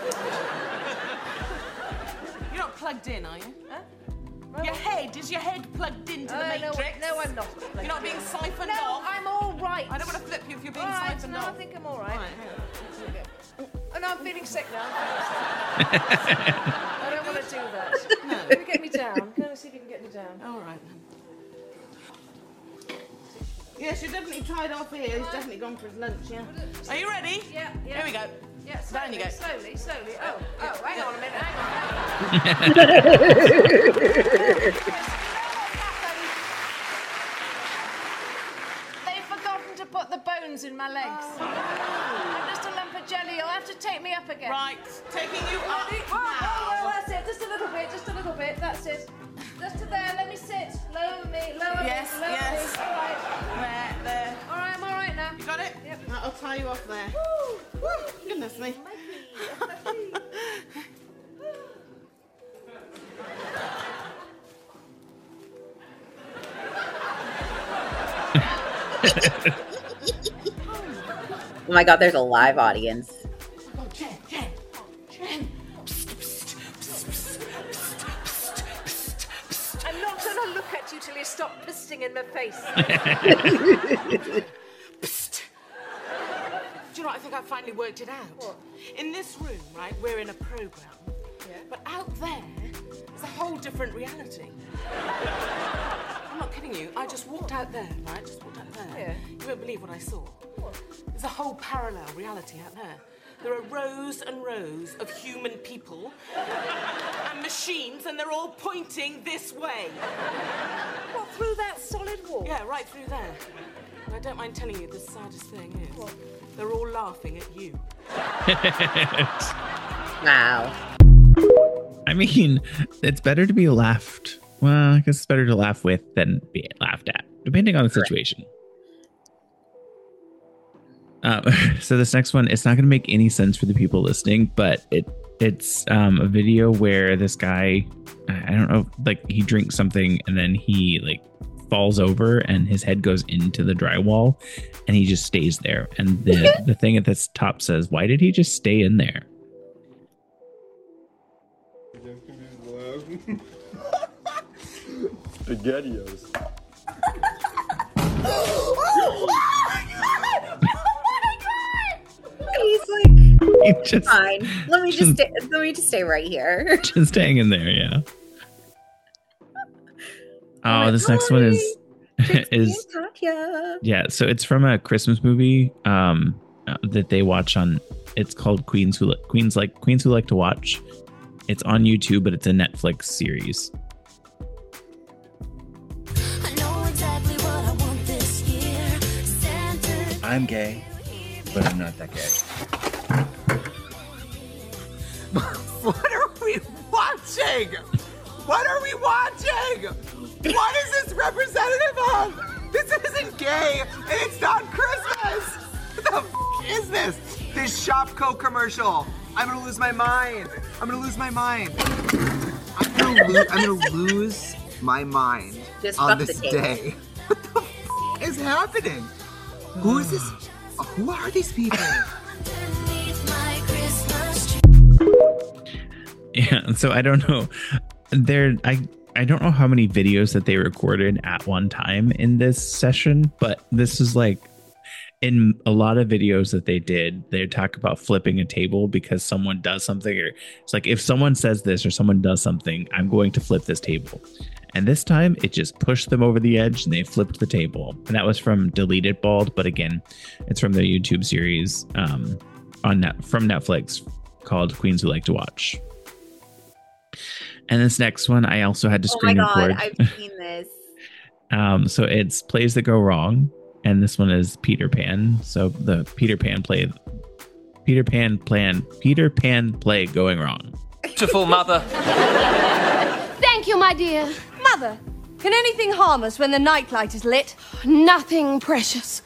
You're not plugged in, are you? Huh? Is your head plugged into the Matrix? No, I'm not. You're not being siphoned No, off? I'm all right. I don't want to flip you if you're being All right, siphoned no, off. I think I'm all right. Right. Oh, no, I'm feeling sick now. I don't want to do that. No. Can you get me down? Go and see if you can get me down. All right, then. Yes, you're definitely tied off here. He's definitely gone for his lunch, yeah. Are you ready? Yeah. Here we go. Yeah, Down you go. Slowly. Oh, hang on a minute, hang on. They've forgotten to put the bones in my legs. I'm just a lump of jelly. You'll have to take me up again. Right, taking you up Ready? now. Oh, that's it. Just a little bit. That's it. Just to there. Let me sit. Lower me. Yes. All right. There. All right, I'm all right now. You got it? Yep. Now, I'll tie you off there. Woo. Woo, goodness me. Oh my god, there's a live audience. Oh, Jen. I'm not going to look at you till you stop pisting in my face. Psst. Do you know what? I think I finally worked it out. What? In this room, right, we're in a program. Yeah. But out there, it's a whole different reality. I'm not kidding you. I just walked out there, right? Yeah. You won't believe what I saw. What? There's a whole parallel reality out there. There are rows and rows of human people and machines, and they're all pointing this way. What, through that solid wall? Yeah, right through there. And I don't mind telling you the saddest thing is, what? They're all laughing at you. Wow. I mean, it's better to be laughed. Well, I guess it's better to laugh with than be laughed at, depending on the situation. So this next one, it's not going to make any sense for the people listening, but it's a video where this guy, I don't know, like he drinks something and then he like falls over and his head goes into the drywall and he just stays there. And the thing at the top says, why did he just stay in there? SpaghettiOs. He's like, He just, fine. Let me just stay right here. just staying in there, yeah. Oh, this next one is yeah. So it's from a Christmas movie that they watch on. It's called Queens Who Like to Watch. It's on YouTube, but it's a Netflix series. I know exactly what I want this year. Santa. I'm gay, but I'm not that gay. What are we watching? What are we watching? What is this representative of? This isn't gay, and it's not Christmas. What the is this? This Shopko commercial. I'm gonna lose my mind. I'm gonna lose my mind. I'm gonna lose my mind Just on fuck this the table. day. What the is happening? Who is this? Who are these people? Underneath my Christmas tree. Yeah, and so I don't know. I don't know how many videos that they recorded at one time in this session, but this is like in a lot of videos that they did, they talk about flipping a table because someone does something, or it's like if someone says this or someone does something, I'm going to flip this table. And this time it just pushed them over the edge and they flipped the table. And that was from Deleted Bald, but again, it's from the YouTube series from Netflix called Queens Who Like to Watch. And this next one, I also had to screen record. I've seen this. So it's Plays That Go Wrong, and this one is Peter Pan. So the Peter Pan play going wrong. Beautiful mother. Thank you, my dear. Mother, can anything harm us when the nightlight is lit? Nothing precious.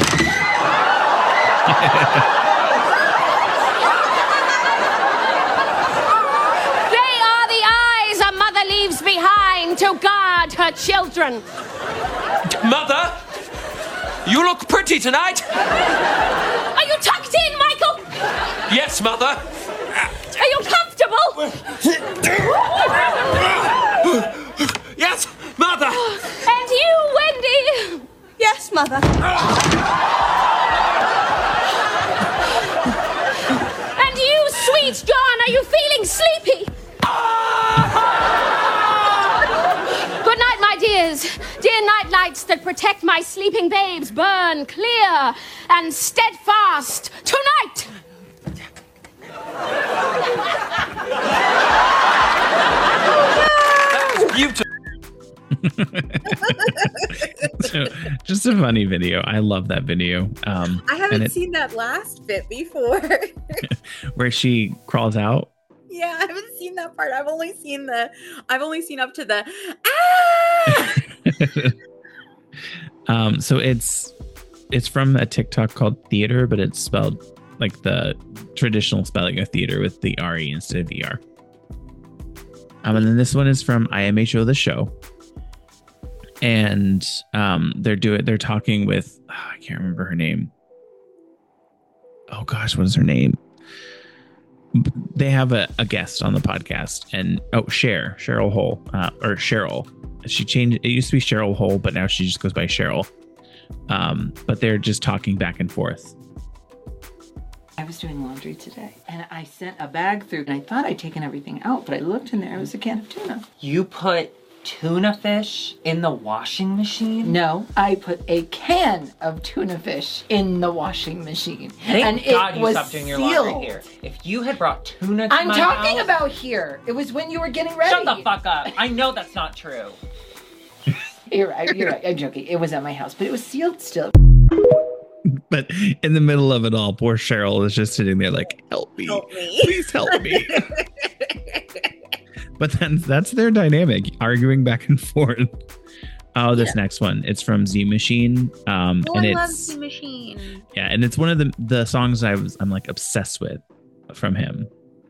Leaves behind to guard her children. Mother, you look pretty tonight. Are you tucked in, Michael? Yes, Mother. Are you comfortable? Yes, Mother. And you, Wendy? Yes, Mother. And you, sweet John, are you feeling sleepy? Good night, my dears. Dear night lights that protect my sleeping babes, burn clear and steadfast tonight. That's beautiful. So, just a funny video. I love that video. I haven't seen that last bit before. Where she crawls out. Yeah, I haven't seen that part. I've only seen up to the So it's from a TikTok called Theater, but it's spelled like the traditional spelling of theater with the RE instead of ER. And then this one is from IMHO The Show. And they're talking with I can't remember her name. Oh gosh, what is her name? They have a guest on the podcast, and Cheryl Hole, or Cheryl. She changed. It used to be Cheryl Hole, but now she just goes by Cheryl. But they're just talking back and forth. I was doing laundry today, and I sent a bag through, and I thought I'd taken everything out, but I looked in there, it was a can of tuna. You put tuna fish in the washing machine? No, I put a can of tuna fish in the washing machine. Thank God it you was stopped doing your sealed. laundry here. If you had brought tuna to I'm my talking house, about here. It was when you were getting ready. Shut the fuck up. I know that's not true. You're right. I'm joking. It was at my house, but it was sealed still. But in the middle of it all, poor Cheryl is just sitting there like, help me. Please help me. But then that's their dynamic, arguing back and forth. Oh, this next one. It's from Z Machine. And I love Z Machine. Yeah, and it's one of the songs I'm like obsessed with from him.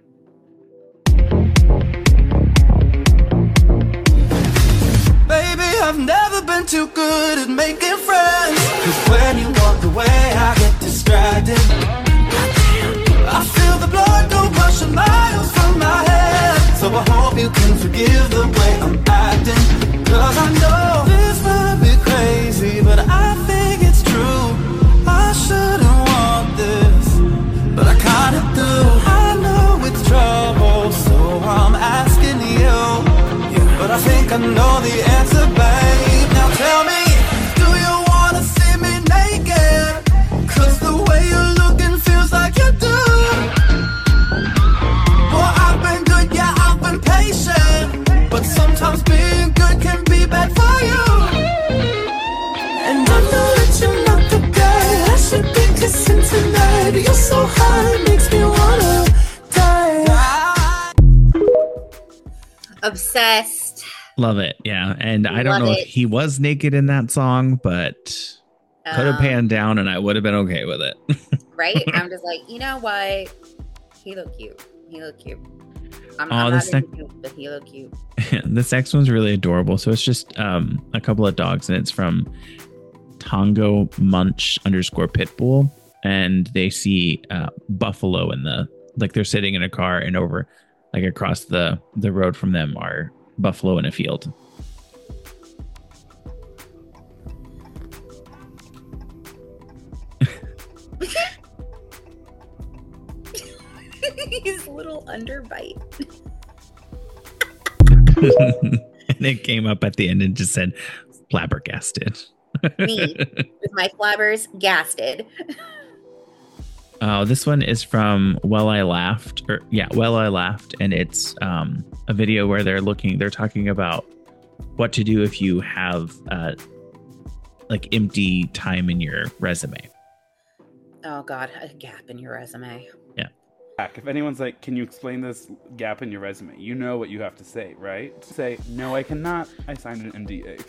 Baby, I've never been too good at making friends. 'Cause when you walk away, I get distracted. I feel the blood go rushing miles from my head. So I hope you can forgive the way I'm acting. 'Cause I know this might be crazy, but I think it's true. I shouldn't want this, but I kinda do. I know it's trouble, so I'm asking you. But I think I know the answer, babe. Now tell me, do you wanna see me naked? 'Cause the way you're looking feels like you do. Well, I've been good, yeah, I've been patient. But sometimes being good can be bad for you. And I know that you're not the guy I should be kissing tonight. You're so hot, it makes me wanna die. Obsessed. Love it. Yeah. And I don't know if he was naked in that song, but could have panned down and I would have been okay with it. Right? I'm just like, you know what? He looked cute. I'm not cute, but he looked cute. This next one's really adorable. So it's just a couple of dogs, and it's from Tongo Munch _Pitbull. And they see buffalo in they're sitting in a car, and over like across the road from them are buffalo in a field. His little underbite. And it came up at the end and just said flabbergasted. Me with my flabbers gasted. Oh, this one is from Well I Laughed, and it's a video where they're talking about what to do if you have like empty time in your resume. Oh God, a gap in your resume. Yeah. If anyone's like, can you explain this gap in your resume? You know what you have to say, right? Say, no, I cannot. I signed an NDA.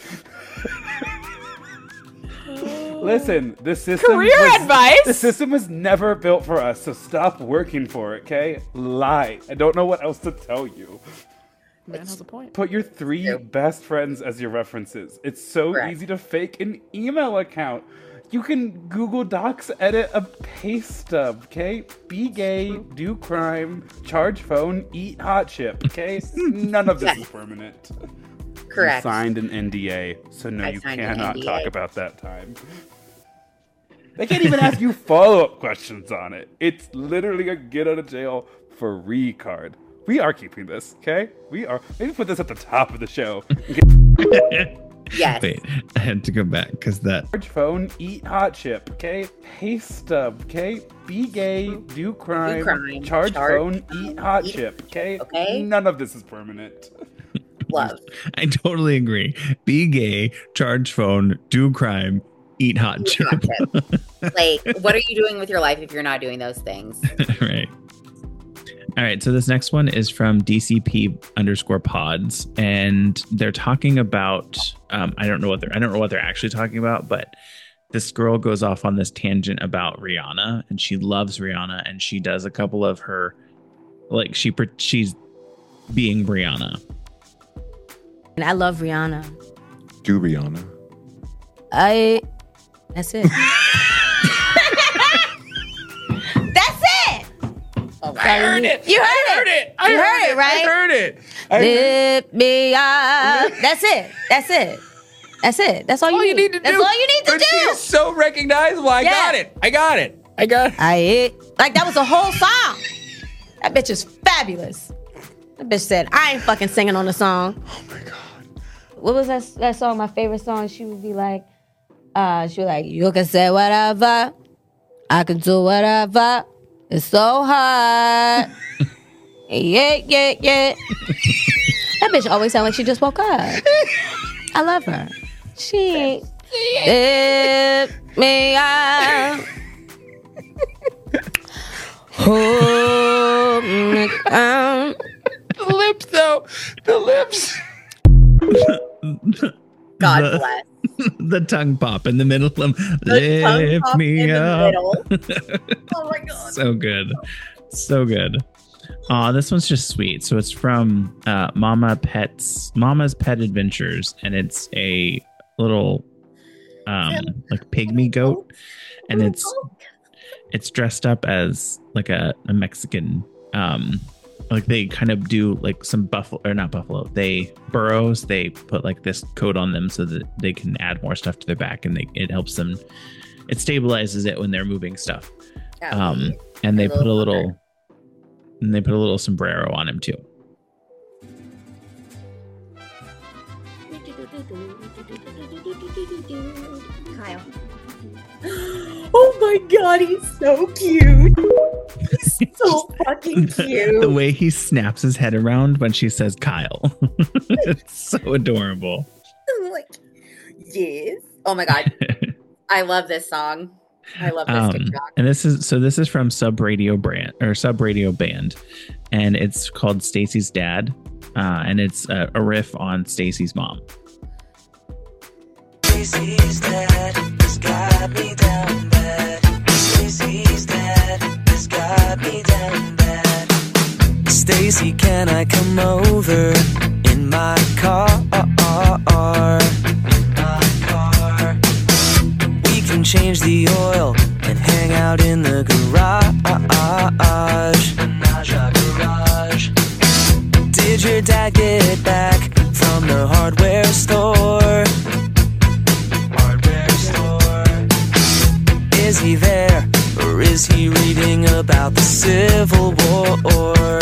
Listen, the system advice. The system was never built for us, so stop working for it, okay? Lie. I don't know what else to tell you. Man has a point. Put your 3 best friends as your references. It's so easy to fake an email account. You can Google Docs edit a pay stub, okay? Be gay, do crime, charge phone, eat hot chip, okay? None of this is permanent. Correct. You signed an NDA, so no, you cannot talk about that time. They can't even ask you follow-up questions on it. It's literally a get out of jail free card. We are keeping this, okay? We are. Maybe put this at the top of the show. Yes. Wait, I had to go back because that. Charge phone, eat hot chip, okay? Pay stub, okay? Be gay, do crime, charge phone, eat hot chip, okay? None of this is permanent. Love. I totally agree. Be gay, charge phone, do crime, eat hot chip. Like, what are you doing with your life if you're not doing those things? Right. All right. So this next one is from DCP_pods, and they're talking about I don't know what they're actually talking about, but this girl goes off on this tangent about Rihanna, and she loves Rihanna, and she does a couple of her, like she's being Rihanna. And I love Rihanna. Do Rihanna. That's it. That's it. Oh, I heard it. You heard it. I You heard heard it. it, right? I heard it. Lift me up. That's it. That's it. That's it. That's all you need to do. That's all you need to But do. she is so recognizable. I got it. Like, that was a whole song. That bitch is fabulous. That bitch said, I ain't fucking singing on the song. Oh my God. What was that song? My favorite song. She would be like, you can say whatever. I can do whatever. It's so hard. Yeah. That bitch always sound like she just woke up. I love her. She let me out. Hold me down. The lips, though. The lips. God bless. The tongue pop in the middle of them. The tongue Lift pop me in the up. middle. Oh my God. So good. So good. This one's just sweet. So it's from Mama's Pet Adventures, and it's a little like pygmy goat, and it's dressed up as like a Mexican like they kind of do like some burros. They put like this coat on them so that they can add more stuff to their back, and it helps them. It stabilizes it when they're moving stuff. And they put a little sombrero on him too. Kyle. Oh my God, he's so cute. He's so fucking cute. The way he snaps his head around when she says Kyle. It's so adorable. I'm like, yes. Oh my God. I love this song. I love this TikTok. And this is from Sub Radio Band, and it's called Stacy's Dad, and it's a riff on Stacy's mom. Stacy's dad has got me down bad. Stacy's dad has got me down bad. Stacy, can I come over in my car? We can change the oil and hang out in the garage. Did your dad get back from the hardware store? Is he there, or is he reading about the Civil War?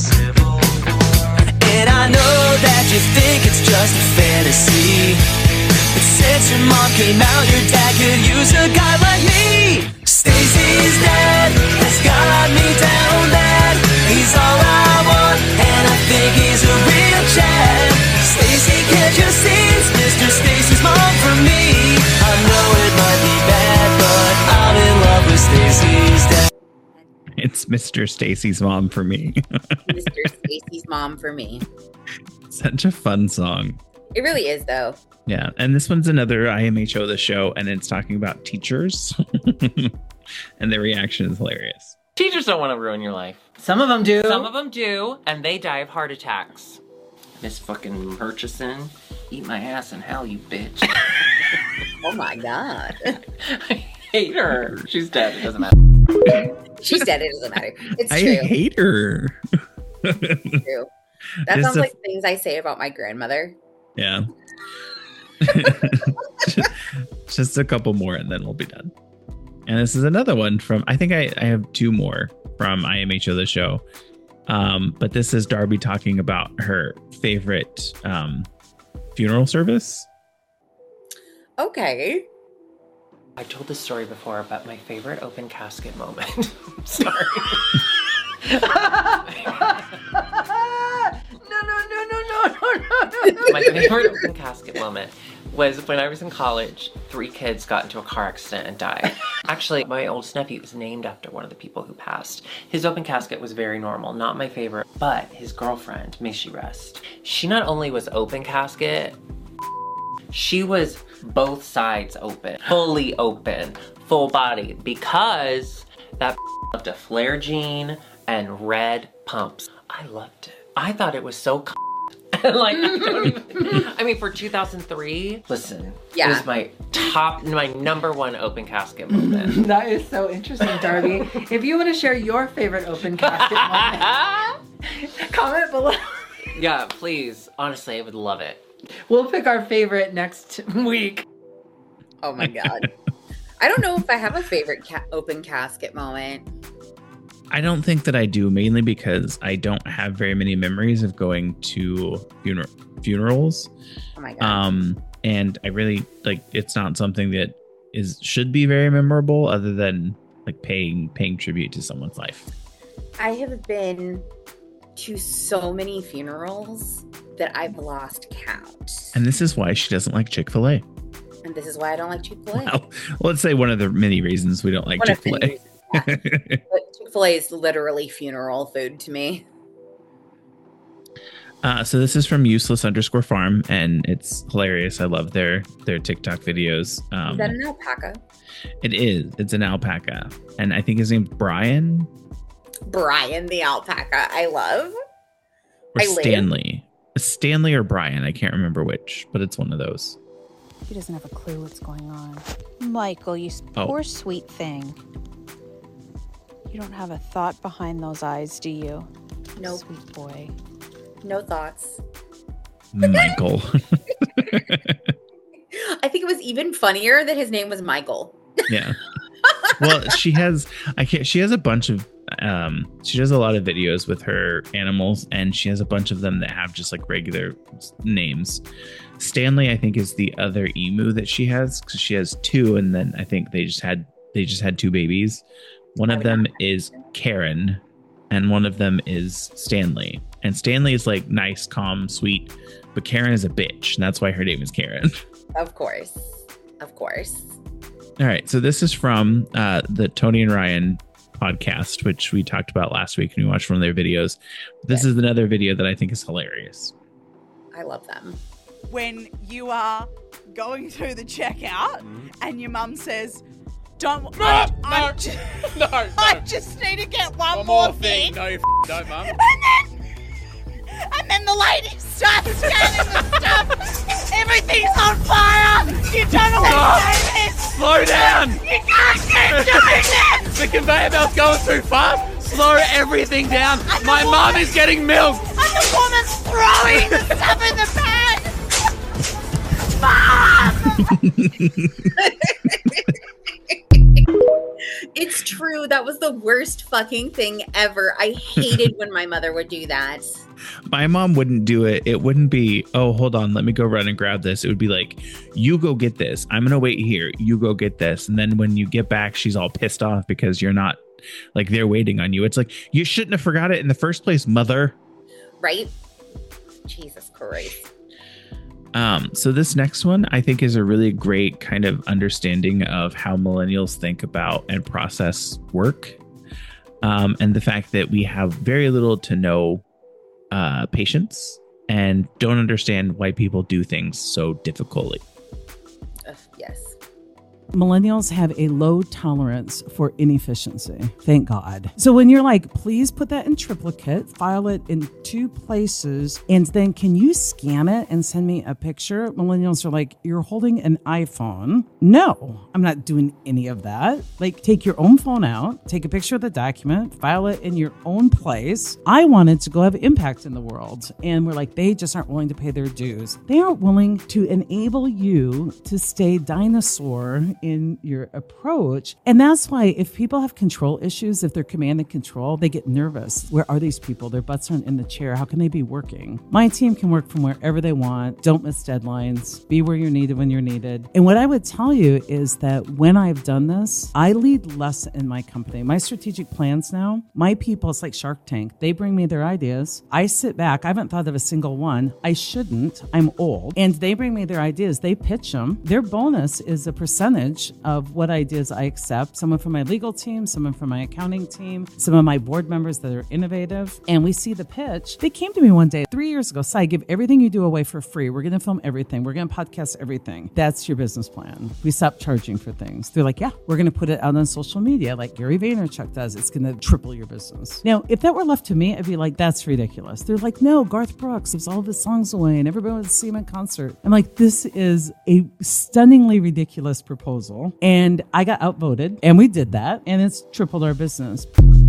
And I know that you think it's just a fantasy, but since your mom came out, your dad could use a guy like me. Stacy's dad has got me down bad. He's all I want, and I think he's a real chap. Stacy, can't you see it's Mr. Stacy's mom for me? I know it might be bad, but I'm in love with Stacy's dad. It's Mr. Stacy's mom for me. Mr. Stacy's mom for me. Such a fun song. It really is, though. Yeah, and this one's another IMHO the show, and it's talking about teachers, and their reaction is hilarious. Teachers don't want to ruin your life. Some of them do. Some of them do, and they die of heart attacks. Miss fucking Murchison, eat my ass in hell, you bitch. Oh my God. I hate her. She's dead. It doesn't matter. She's dead. It doesn't matter. It's I true. hate her. It's true. That Just sounds a- like things I say about my grandmother. Yeah. Just a couple more and then we'll be done. And this is another one from, I think I have two more from IMHO the show. But this is Darby talking about her favorite funeral service. Okay. I told this story before about my favorite open casket moment. I'm sorry. My favorite open casket moment was when I was in college. 3 kids got into a car accident and died. Actually, my oldest nephew was named after one of the people who passed. His open casket was very normal, not my favorite, but his girlfriend, may she rest. She not only was open casket, she was both sides open, fully open, full body, because that loved a flare jean and red pumps. I loved it. I thought it was so like, I mean, for 2003, listen, it was my number one open casket moment. That is so interesting, Darby. If you want to share your favorite open casket moment, comment below. Yeah, please. Honestly, I would love it. We'll pick our favorite next week. Oh my God. I don't know if I have a favorite open casket moment. I don't think that I do, mainly because I don't have very many memories of going to funerals. Oh my God. And I really it's not something that should be very memorable, other than like paying tribute to someone's life. I have been to so many funerals that I've lost count. And this is why she doesn't like Chick-fil-A. And this is why I don't like Chick-fil-A. Well, let's say one of the many reasons we don't like Chick-fil-A. But Chick-fil-A is literally funeral food to me. So this is from useless_farm, and it's hilarious. I love their TikTok videos. Is that an alpaca? It is. It's an alpaca, and I think his name's Brian. Brian the alpaca. I love. Or Stanley. Stanley or Brian. I can't remember which, but it's one of those. He doesn't have a clue what's going on. Michael, you poor sweet thing. You don't have a thought behind those eyes, do you? No. Sweet boy. No thoughts. Michael. I think it was even funnier that his name was Michael. Yeah. Well, she has a bunch of she does a lot of videos with her animals, and she has a bunch of them that have just like regular names. Stanley, I think, is the other emu that she has, because she has two, and then I think they just had two babies. One of them is Karen, and one of them is Stanley. And Stanley is like nice, calm, sweet, but Karen is a bitch, and that's why her name is Karen. Of course. All right, so this is from the Tony and Ryan podcast, which we talked about last week, and we watched one of their videos. This is another video that I think is hilarious. I love them. When you are going through the checkout and your mum says, I just need to get one more thing. No, you don't, Mum. And then the lady starts scanning the stuff. Everything's on fire. You don't know what to do this. Slow down. You can't keep doing this. The conveyor belt's going too fast. Slow everything down. My mum is getting milk. And the woman's throwing the stuff in the pan. It's true. That was the worst fucking thing ever. I hated when my mother would do that. My mom wouldn't do it. It wouldn't be, oh, hold on, let me go run and grab this. It would be like, you go get this. I'm going to wait here. You go get this. And then when you get back, she's all pissed off because you're not, like, they're waiting on you. It's like, you shouldn't have forgot it in the first place, mother. Right? Jesus Christ. So this next one, I think, is a really great kind of understanding of how millennials think about and process work. And the fact that we have very little to no patience and don't understand why people do things so difficultly. Yes. Millennials have a low tolerance for inefficiency. Thank God. So when you're like, please put that in triplicate, file it in 2 places, and then can you scan it and send me a picture? Millennials are like, you're holding an iPhone. No, I'm not doing any of that. Like, take your own phone out, take a picture of the document, file it in your own place. I wanted to go have impact in the world. And we're like, they just aren't willing to pay their dues. They aren't willing to enable you to stay dinosaur in your approach. And that's why if people have control issues, if they're command and control, they get nervous. Where are these people? Their butts aren't in the chair. How can they be working? My team can work from wherever they want. Don't miss deadlines. Be where you're needed when you're needed. And what I would tell you is that when I've done this, I lead less in my company. My strategic plans now, my people, it's like Shark Tank. They bring me their ideas. I sit back. I haven't thought of a single one. I shouldn't. I'm old. And they bring me their ideas. They pitch them. Their bonus is a percentage of what ideas I accept. Someone from my legal team, someone from my accounting team, some of my board members that are innovative. And we see the pitch. They came to me one day 3 years ago. Sai, give everything you do away for free. We're going to film everything. We're going to podcast everything. That's your business plan. We stopped charging for things. They're like, yeah, we're going to put it out on social media like Gary Vaynerchuk does. It's going to triple your business. Now, if that were left to me, I'd be like, that's ridiculous. They're like, no, Garth Brooks gives all of his songs away and everybody wants to see him in concert. I'm like, this is a stunningly ridiculous proposal. And I got outvoted, and we did that, and it's tripled our business.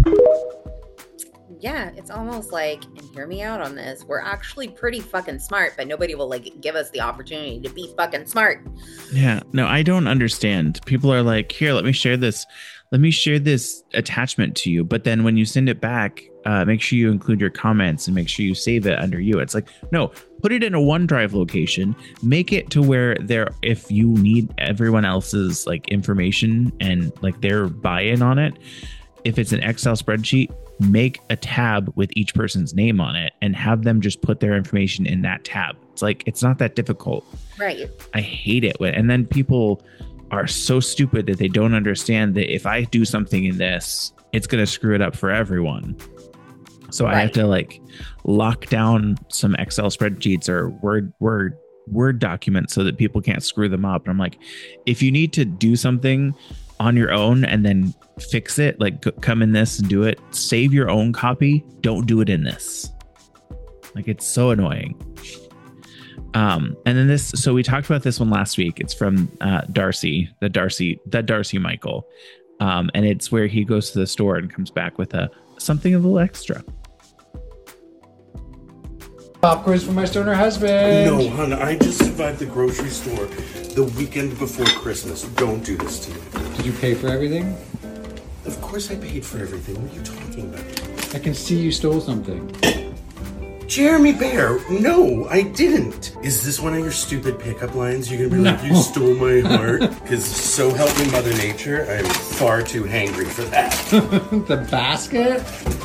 Yeah, it's almost like, and hear me out on this, we're actually pretty fucking smart, but nobody will like give us the opportunity to be fucking smart. Yeah, no, I don't understand. People are like, here, let me share this attachment to you. But then when you send it back, make sure you include your comments and make sure you save it under you. It's like, no, put it in a OneDrive location, make it to where if you need everyone else's like information and like their buy-in on it, if it's an Excel spreadsheet, make a tab with each person's name on it and have them just put their information in that tab. It's like, it's not that difficult. Right. I hate it. And then people are so stupid that they don't understand that if I do something in this, it's going to screw it up for everyone. So I have to like lock down some Excel spreadsheets or Word documents so that people can't screw them up. And I'm like, if you need to do something on your own and then fix it, like come in this and do it, save your own copy. Don't do it in this. Like, it's so annoying. And then this, so we talked about this one last week. It's from Darcy Michael. And it's where he goes to the store and comes back with something a little extra. Pop quiz for my stoner husband. No, hon, I just survived the grocery store the weekend before Christmas. Don't do this to me. Did you pay for everything? Of course I paid for everything. What are you talking about? I can see you stole something. Jeremy Bear, no, I didn't. Is this one of your stupid pickup lines? You're gonna be like, you stole my heart? Because so help me Mother Nature, I'm far too hangry for that. The basket?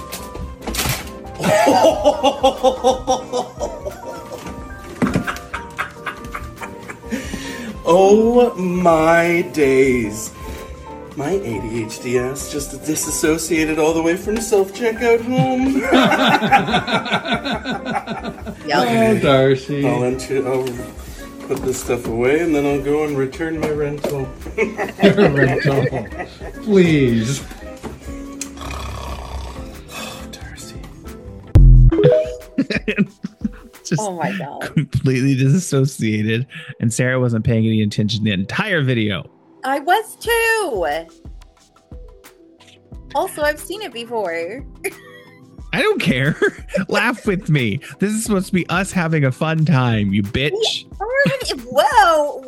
Oh my days. My ADHD ass just disassociated all the way from self-checkout home. Oh, Darcy. I'll put this stuff away and then I'll go and return my rental. Your rental. Please. Just oh my God. Completely disassociated. And Sarah wasn't paying any attention the entire video. I was too. Also, I've seen it before. I don't care. Laugh with me. This is supposed to be us having a fun time, you bitch. Whoa.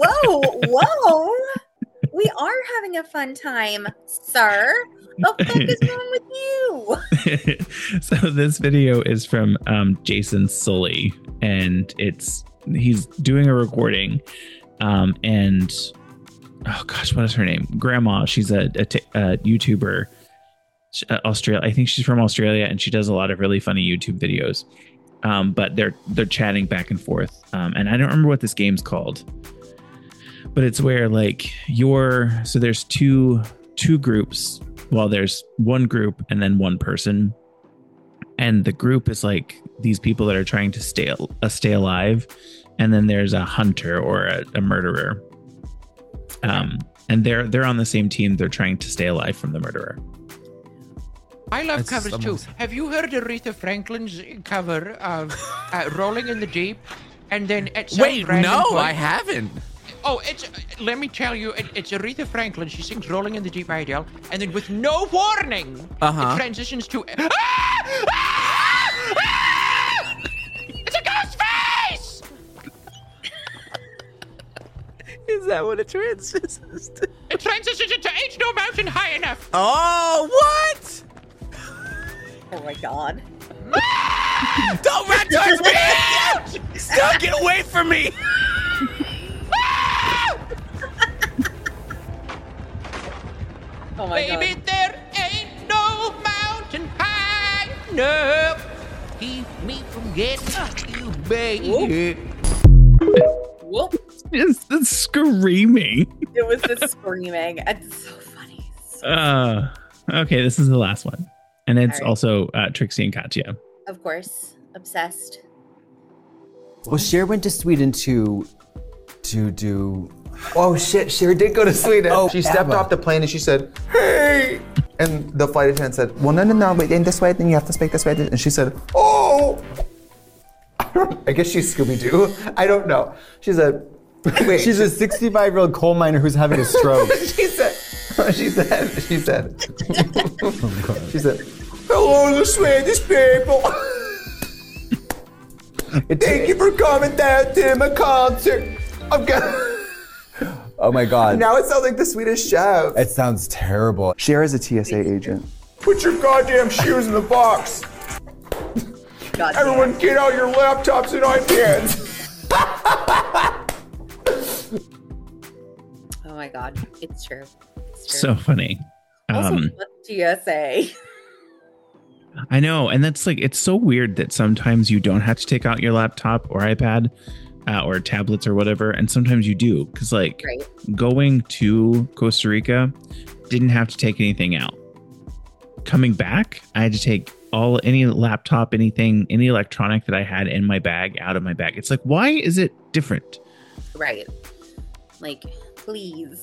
We are having a fun time, sir. What the fuck is wrong with you? So this video is from Jason Sully, and he's doing a recording, and oh gosh, what is her name? Grandma. She's a YouTuber, Australia. I think she's from Australia, and she does a lot of really funny YouTube videos. But they're chatting back and forth, and I don't remember what this game's called, but it's where like so there's two groups. Well, there's one group and then one person, and the group is like these people that are trying to stay alive, and then there's a hunter or a murderer, and they're on the same team. They're trying to stay alive from the murderer. I love covers too. Have you heard Aretha Franklin's cover of "Rolling in the Deep"? And then at some random point, I haven't. Oh, let me tell you, it's Aretha Franklin. She sings "Rolling in the Deep" by Adele, and then with no warning, it transitions to it's a ghost face. Is that what it transitions to? It transitions into "Ain't No Mountain High Enough." Oh, what? Oh my God. Don't run towards me! Stop, get away from me! Oh my Baby, God. there ain't no mountain high enough. Keep me from getting to you, baby. Whoop. Just the screaming. It was the screaming. It's so funny. Okay, this is the last one. And it's All right. also Trixie and Katya. Of course. Obsessed. Well, Cher went to Sweden to do. Oh shit! Cher did go to Sweden. Oh, she stepped off the plane and she said, "Hey!" And the flight attendant said, "Well, no, wait, in this way, then you have to speak this way." And she said, "Oh!" I guess she's Scooby-Doo. I don't know. She said, "Wait." She's a 65-year-old coal miner who's having a stroke. She said, "Hello, the Swedish people. Thank you for coming down to my concert. I'm gonna." Oh my God. Now it sounds like the Swedish Chef. It sounds terrible. Cher is a TSA agent. Put your goddamn shoes in the box. Everyone get out your laptops and iPads. Oh my God. It's true. It's true. So funny. Also, fuck GSA. I know, and that's like, it's so weird that sometimes you don't have to take out your laptop or iPad or tablets or whatever, and sometimes you do, because like going to Costa Rica, didn't have to take anything out. Coming back, I had to take any laptop, anything, any electronic that I had in my bag out of my bag. It's like, why is it different? Right. Like, please.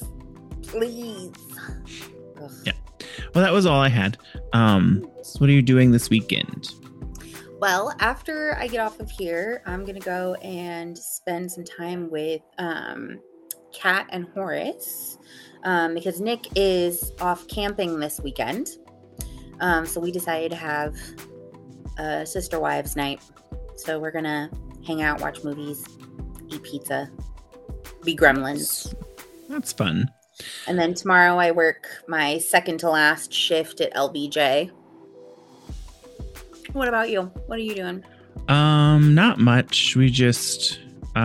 Ugh. Yeah. Well, that was all I had. So what are you doing this weekend? Well, after I get off of here, I'm going to go and spend some time with Kat and Horace because Nick is off camping this weekend. So we decided to have a Sister Wives night. So we're going to hang out, watch movies, eat pizza, be gremlins. That's fun. And then tomorrow I work my second to last shift at LBJ. What about you? What are you doing? Not much. We just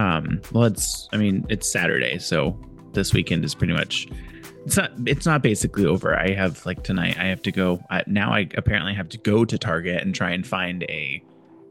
it's Saturday, so this weekend is pretty much it's not basically over. I have like tonight I have to go now I apparently have to go to Target and try and find a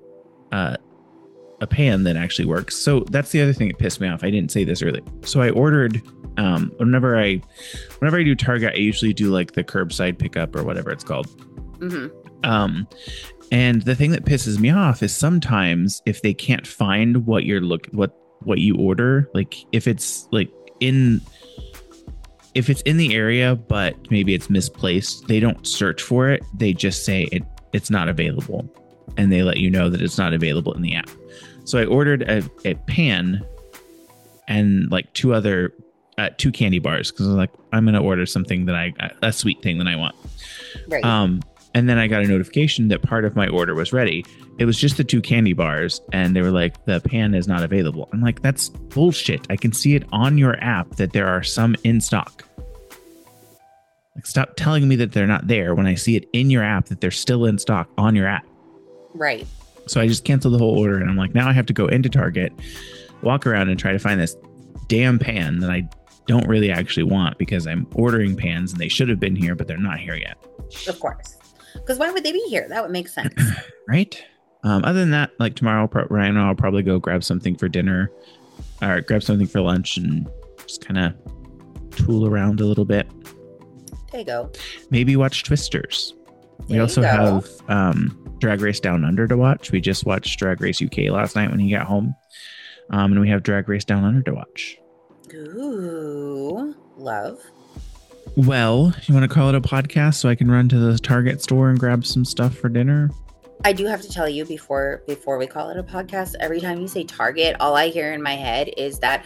pan that actually works. So that's the other thing that pissed me off. I didn't say this earlier. So I ordered whenever I do Target, I usually do like the curbside pickup or whatever it's called. Mm-hmm. And the thing that pisses me off is sometimes if they can't find what you're what you order, like if it's in the area, but maybe it's misplaced, they don't search for it. They just say it's not available, and they let you know that it's not available in the app. So I ordered a pan and like two candy bars because I was like, I'm going to order something that a sweet thing that I want. Right. And then I got a notification that part of my order was ready. It was just the 2 candy bars, and they were like, the pan is not available. I'm like, that's bullshit. I can see it on your app that there are some in stock. Like, stop telling me that they're not there when I see it in your app that they're still in stock on your app. Right. So I just canceled the whole order, and I'm like, now I have to go into Target, walk around and try to find this damn pan that I don't really actually want because I'm ordering pans and they should have been here, but they're not here yet. Of course. Because why would they be here? That would make sense. Right? Other than that, like tomorrow, Ryan and I'll probably go grab something for dinner or grab something for lunch and just kind of tool around a little bit. There you go. Maybe watch Twisters. We also have Drag Race Down Under to watch. We just watched Drag Race UK last night when he got home. And we have Drag Race Down Under to watch. Ooh, love. Well, you want to call it a podcast so I can run to the Target store and grab some stuff for dinner? I do have to tell you before we call it a podcast, every time you say Target, all I hear in my head is that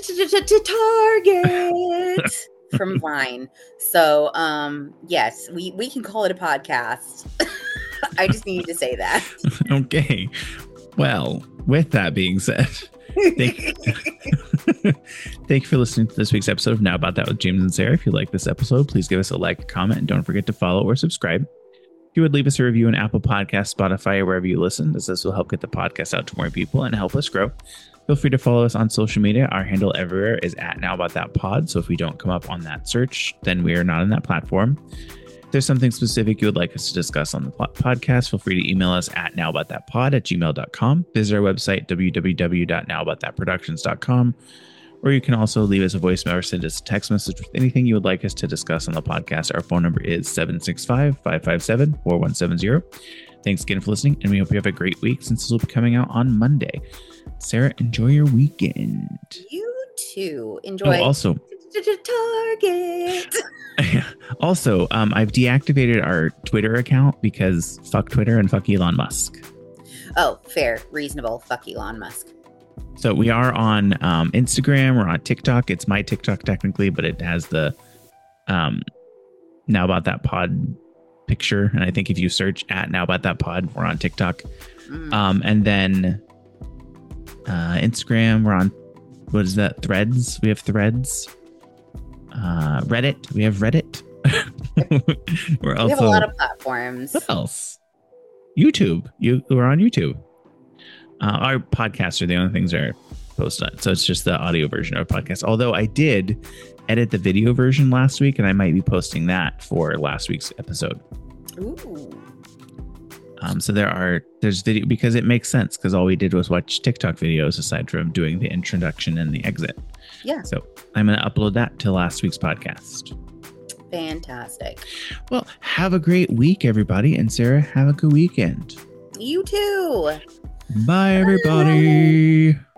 Target from Vine. So, yes, we can call it a podcast. I just need to say that. Okay. Well, with that being said, thank you for listening to this week's episode of Now About That with James and Sarah. If you like this episode, please give us a like, a comment, and don't forget to follow or subscribe. If you would leave us a review on Apple Podcasts, Spotify, or wherever you listen, as this will help get the podcast out to more people and help us grow. Feel free to follow us on social media. Our handle everywhere is @NowAboutThatPod. So if we don't come up on that search, then we are not on that platform. If there's something specific you would like us to discuss on the podcast, feel free to email us at nowaboutthatpod@gmail.com. Visit our website, www.nowaboutthatproductions.com, or you can also leave us a voicemail or send us a text message with anything you would like us to discuss on the podcast. Our phone number is 765-557-4170. Thanks again for listening, and we hope you have a great week since this will be coming out on Monday. Sarah, enjoy your weekend. You too. Enjoy. Oh, also, Target. Also, I've deactivated our Twitter account because fuck Twitter and fuck Elon Musk. Oh, fair, reasonable. Fuck Elon Musk. So we are on Instagram. We're on TikTok. It's my TikTok technically, but it has the Now About That Pod picture. And I think if you search at Now About That Pod, we're on TikTok. And then Instagram, we're on, what is that? Threads. We have Threads. Reddit. We have Reddit. We have a lot of platforms. What else? YouTube. We're on YouTube. Our podcasts are the only things that are post on it. So it's just the audio version of a podcast. Although I did edit the video version last week, and I might be posting that for last week's episode. Ooh. So there's video, because it makes sense, because all we did was watch TikTok videos aside from doing the introduction and the exit. Yeah. So I'm going to upload that to last week's podcast. Fantastic. Well, have a great week, everybody. And Sarah, have a good weekend. You too. Bye, everybody.